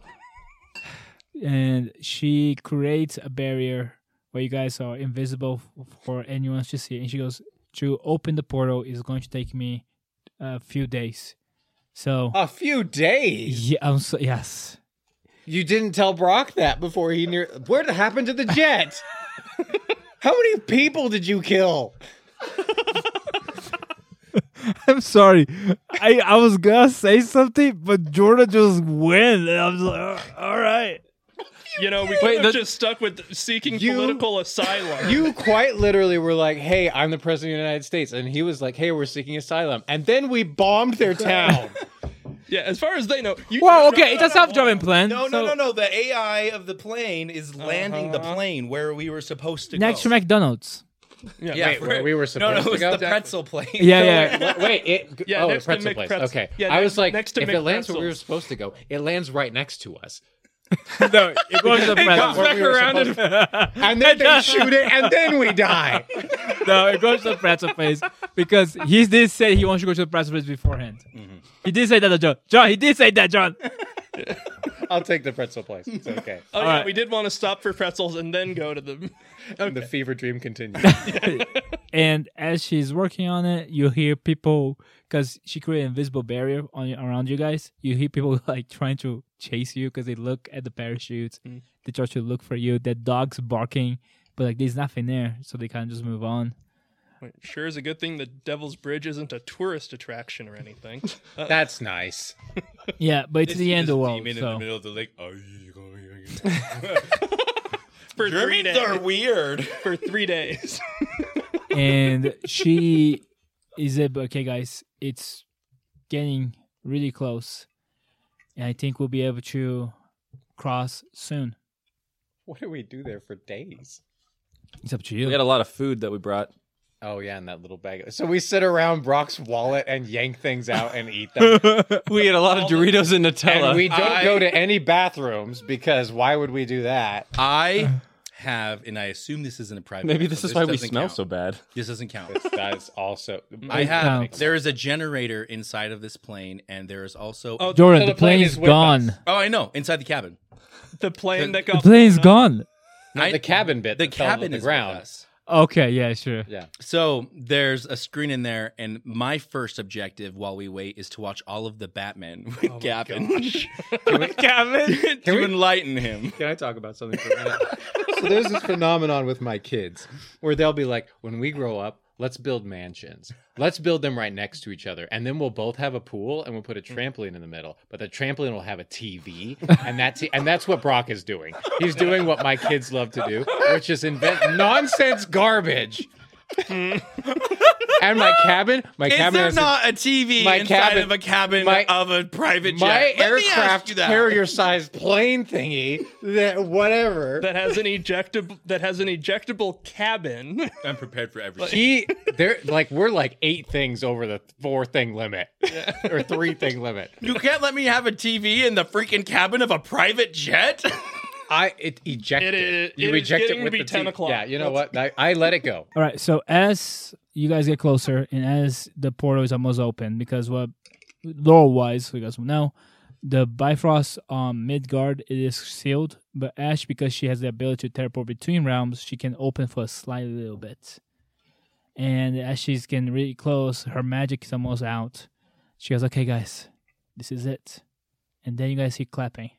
And she creates a barrier where you guys are invisible for anyone to see. And she goes, to open the portal is going to take me a few days. So A few days. yeah, yes. You didn't tell Brock that before he knew. What happened to the jet? How many people did you kill? I'm sorry. I was gonna say something, but Jordan just went, and I was like, all right. You know, we could have just stuck with seeking political asylum. You quite literally were like, "Hey, I'm the president of the United States," and he was like, "Hey, we're seeking asylum," and then we bombed their town. Yeah, as far as they know. Well, okay, it's a self-driving plane. No. so The AI of the plane is landing the plane where we were supposed to Next to go. McDonald's. Yeah, Wait, where we were supposed no, to it's go? the pretzel plane. Yeah. Wait, Yeah, oh, next to pretzel place. McPretzel. Okay, Yeah, I was like, next to if it lands where we were McPretzels. supposed to go, it lands right next to us. No, it goes to the comes pretzel. back around And then they shoot it, and then we die. No, it goes to the pretzel place because he did say he wants to go to the pretzel place beforehand. He did say that to John. John, he did say that, John. I'll take the pretzel place. It's okay. Oh, yeah, right. we did want to stop for pretzels and then go to the. And the fever dream continues. And as she's working on it, you hear people, because she created an invisible barrier around you guys. You hear people like trying to chase you because they look at the parachutes. They try to look for you. The dog's barking, but like there's nothing there, so they kind of just move on. Sure is a good thing the Devil's Bridge isn't a tourist attraction or anything. That's nice. Yeah, but it's the end of the world. Demon in So. the middle of the lake. Oh, you going? For 3 days. Germans are weird. For 3 days. And she is able, okay, guys, it's getting really close. And I think we'll be able to cross soon. What do we do there for days? It's up to We you. got a lot of food that we brought. Oh, yeah, in that little bag. So we sit around Brock's wallet and yank things out and eat them. We ate a lot of Doritos and Nutella. And we don't go to any bathrooms because why would we do that? I have, and I assume this isn't a private. Maybe so this is why we doesn't smell count. so bad. This doesn't count. That is also. I have. counts. There is a generator inside of this plane, and there is also. Oh, Jordan, So the the plane plane's is with gone. us. Oh, I know. Inside the cabin. the plane that The got. plane's gone. The cabin bit. The that fell to cabin the is ground. with us. Okay, yeah, sure. Yeah. So there's a screen in there, and my first objective while we wait is to watch all of the Batman with Gavin. Gavin. to enlighten him. Can I talk about something for a minute? So there's this phenomenon with my kids where they'll be like, when we grow up, let's build mansions. Let's build them right next to each other. And then we'll both have a pool and we'll put a trampoline in the middle. But the trampoline will have a TV. And that's what Brock is doing. He's doing what my kids love to do, which is invent nonsense garbage. And my cabin Is there has not a TV my inside cabin- of a cabin my- of a private jet? my Let me ask aircraft you that. carrier-sized plane thingy that whatever. That has an ejectable cabin. I'm prepared for everything. We're like 8 things over the 4 thing limit or 3 thing limit. You can't let me have a TV in the freaking cabin of a private jet? It ejected. It You is eject getting it to with be the 10 o'clock. Yeah, you know what? I let it go. All right, so as you guys get closer and as the portal is almost open, because what lore-wise, you guys will know, the Bifrost Midgard, it is sealed, but Ash, because she has the ability to teleport between realms, she can open for a slightly little bit. And as she's getting really close, her magic is almost out. She goes, okay, guys, this is it. And then you guys see clapping.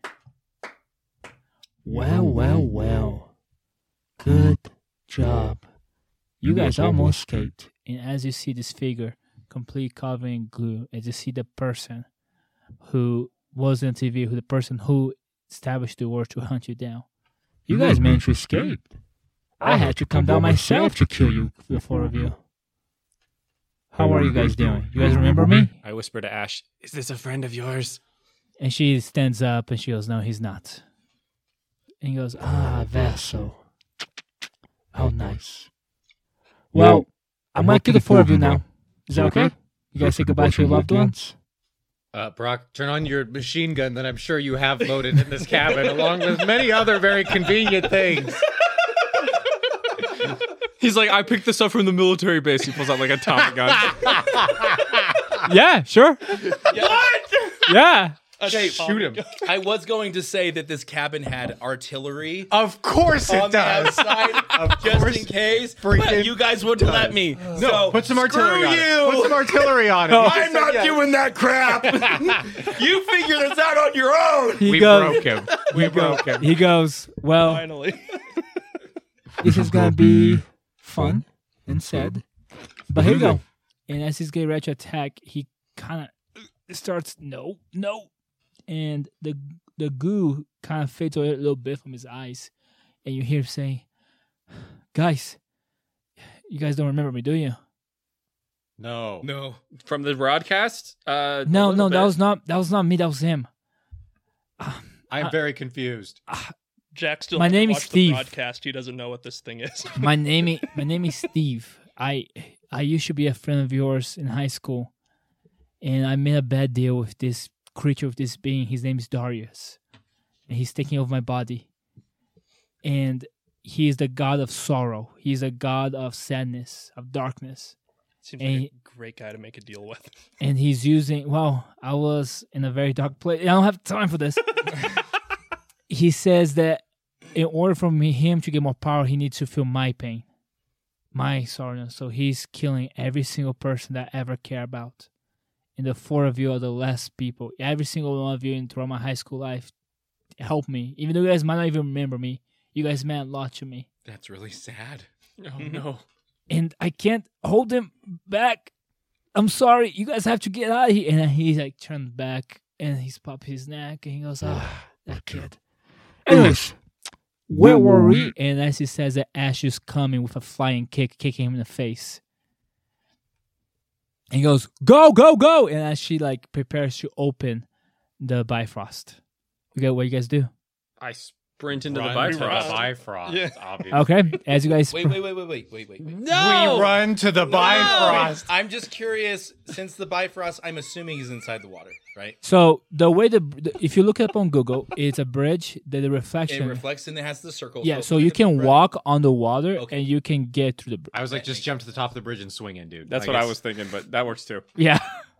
Well. Good job. You guys almost escaped. And as you see this figure, complete covered in glue, as you see the person who was on TV, the person who established the war to hunt you down. You guys managed to escape. I had to come down myself to kill you, the 4 of you. How are you guys doing? You guys remember me? I whisper to Ash, "Is this a friend of yours?" And she stands up and she goes, no, he's not. And he goes, Vassal. How nice. Well, I'm going to kill the 4 of you now. Is that okay? You guys say goodbye to your loved ones? Brock, turn on your machine gun that I'm sure you have loaded in this cabin, along with many other very convenient things. He's like, "I picked this up from the military base." He pulls out like a Tommy gun. Yeah, sure. What? Yeah. Okay, Shoot him. I was going to say that this cabin had artillery Of course it on the does. outside, just in case. But you guys wouldn't let me. So Put some artillery on it. you. Put some artillery on it. I'm not doing that crap. You figure this out on your own. We broke him. We broke him. He goes, well, Finally. this is going to be fun and sad. But here we go. And as he's getting ready to attack, he kind of starts, no. And the goo kind of fades away a little bit from his eyes. And you hear him saying, guys, you guys don't remember me, do you? No. No. From the broadcast? No, little that bit. was not me, that was him. I'm very confused. Jack still My has to name is watch the Steve. broadcast. He doesn't know what this thing is. My name is Steve. I used to be a friend of yours in high school, and I made a bad deal with this creature, with this being. His name is Darius, and he's taking over my body. And he is the god of sorrow. He's a god of sadness, of darkness. Seems like a great guy to make a deal with. And he's using. Well, I was in a very dark place. I don't have time for this. He says that in order for him to get more power, he needs to feel my pain, my sorrow. So he's killing every single person that I ever care about. And the four of you are the last people. Every single one of you throughout my high school life helped me. Even though you guys might not even remember me, you guys meant a lot to me. That's really sad. Oh, no. And I can't hold him back. I'm sorry. You guys have to get out of here. And he like turns back and he's popped his neck and he goes, that kid. Anyways, where were we? And as he says that, Ash is coming with a flying kick, kicking him in the face. And he goes, go, go, go. And as she like prepares to open the Bifrost. Okay, what you guys do? I sprint into Run the to the Bifrost. Bifrost, Yeah. obviously. Okay, as you guys... Wait. No! We run to the Bifrost. I'm just curious. Since the Bifrost, I'm assuming he's inside the water, right? So the way if you look it up on Google, it's a bridge that the It reflection... reflects and it has the circle. Yeah, so you can walk on the water Okay. and you can get through the bridge. I was like, just jump to the top of the bridge and swing in, dude. That's Like, what I it's- was thinking, but that works too. Yeah.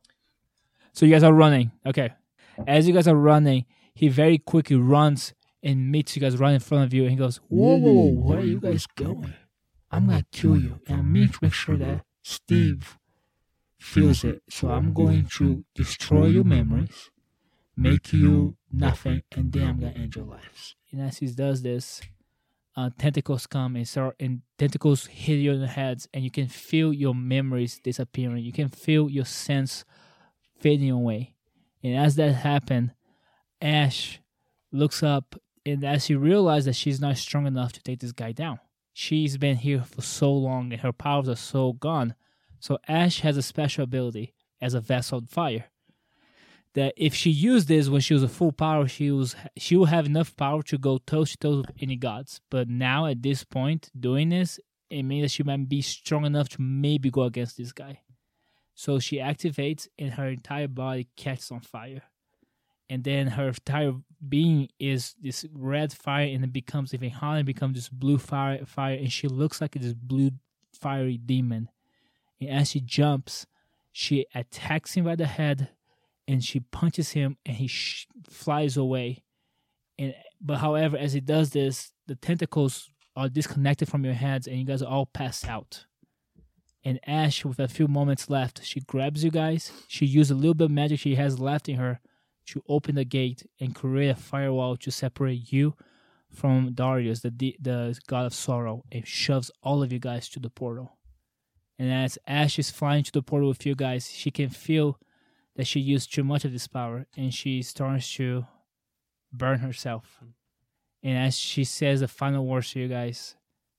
So you guys are running. Okay. As you guys are running, he very quickly runs and meets you guys right in front of you. And he goes, whoa, where are you guys going? I'm going to kill you. And I'm going to make sure that Steve feels it. So I'm going to destroy your memories, make you nothing, and then I'm going to end your lives. And as he does this, tentacles come and tentacles hit you in the heads, and you can feel your memories disappearing. You can feel your sense fading away. And as that happened, Ash looks up, and as she realizes that she's not strong enough to take this guy down. She's been here for so long, and her powers are so gone. So Ash has a special ability as a vessel of fire, that if she used this when she was at full power, she will have enough power to go toe-to-toe with any gods. But now, at this point, doing this, it means that she might be strong enough to maybe go against this guy. So she activates, and her entire body catches on fire. And then her entire being is this red fire, and it becomes even hotter, it becomes this blue fire, and she looks like this blue fiery demon. And as she jumps, she attacks him by the head, and she punches him, and he flies away. But however, as he does this, the tentacles are disconnected from your heads, and you guys are all passed out. And Ash, with a few moments left, she grabs you guys. She uses a little bit of magic she has left in her to open the gate and create a firewall to separate you from Darius, the god of sorrow, and shoves all of you guys to the portal. And as Ash is flying to the portal with you guys, she can feel that she used too much of this power, and she starts to burn herself. And as she says the final words to you guys,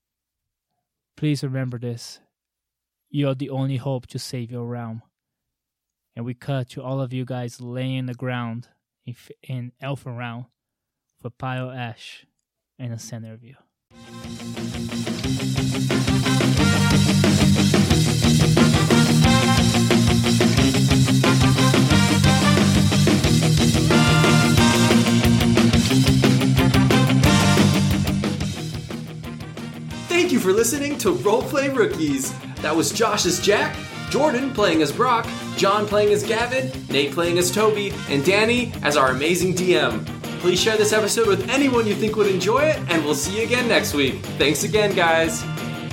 please remember this. You are the only hope to save your realm. And we cut to all of you guys laying in the ground in Elfin Realm with a pile of ash in the center of you. Thank you for listening to Roleplay Rookies. That was Josh as Jack, Jordan playing as Brock, John playing as Gavin, Nate playing as Toby, and Danny as our amazing DM. Please share this episode with anyone you think would enjoy it, and we'll see you again next week. Thanks again, guys.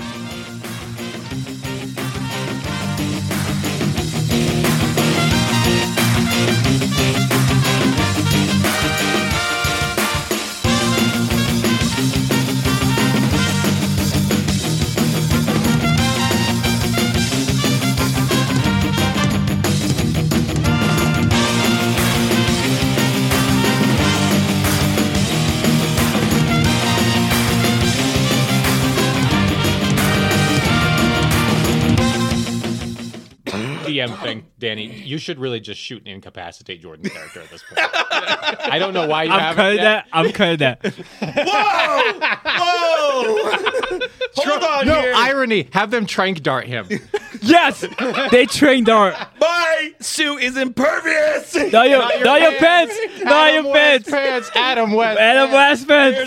DM thing, Danny, you should really just shoot and incapacitate Jordan's character at this point. I don't know why you haven't yet. I'm cutting that. Whoa! Hold on No, here. irony. Have them trank dart him. Yes, they trained our. My suit is impervious. Not your pants. Not your pants. Pants. Adam West. Adam West pants.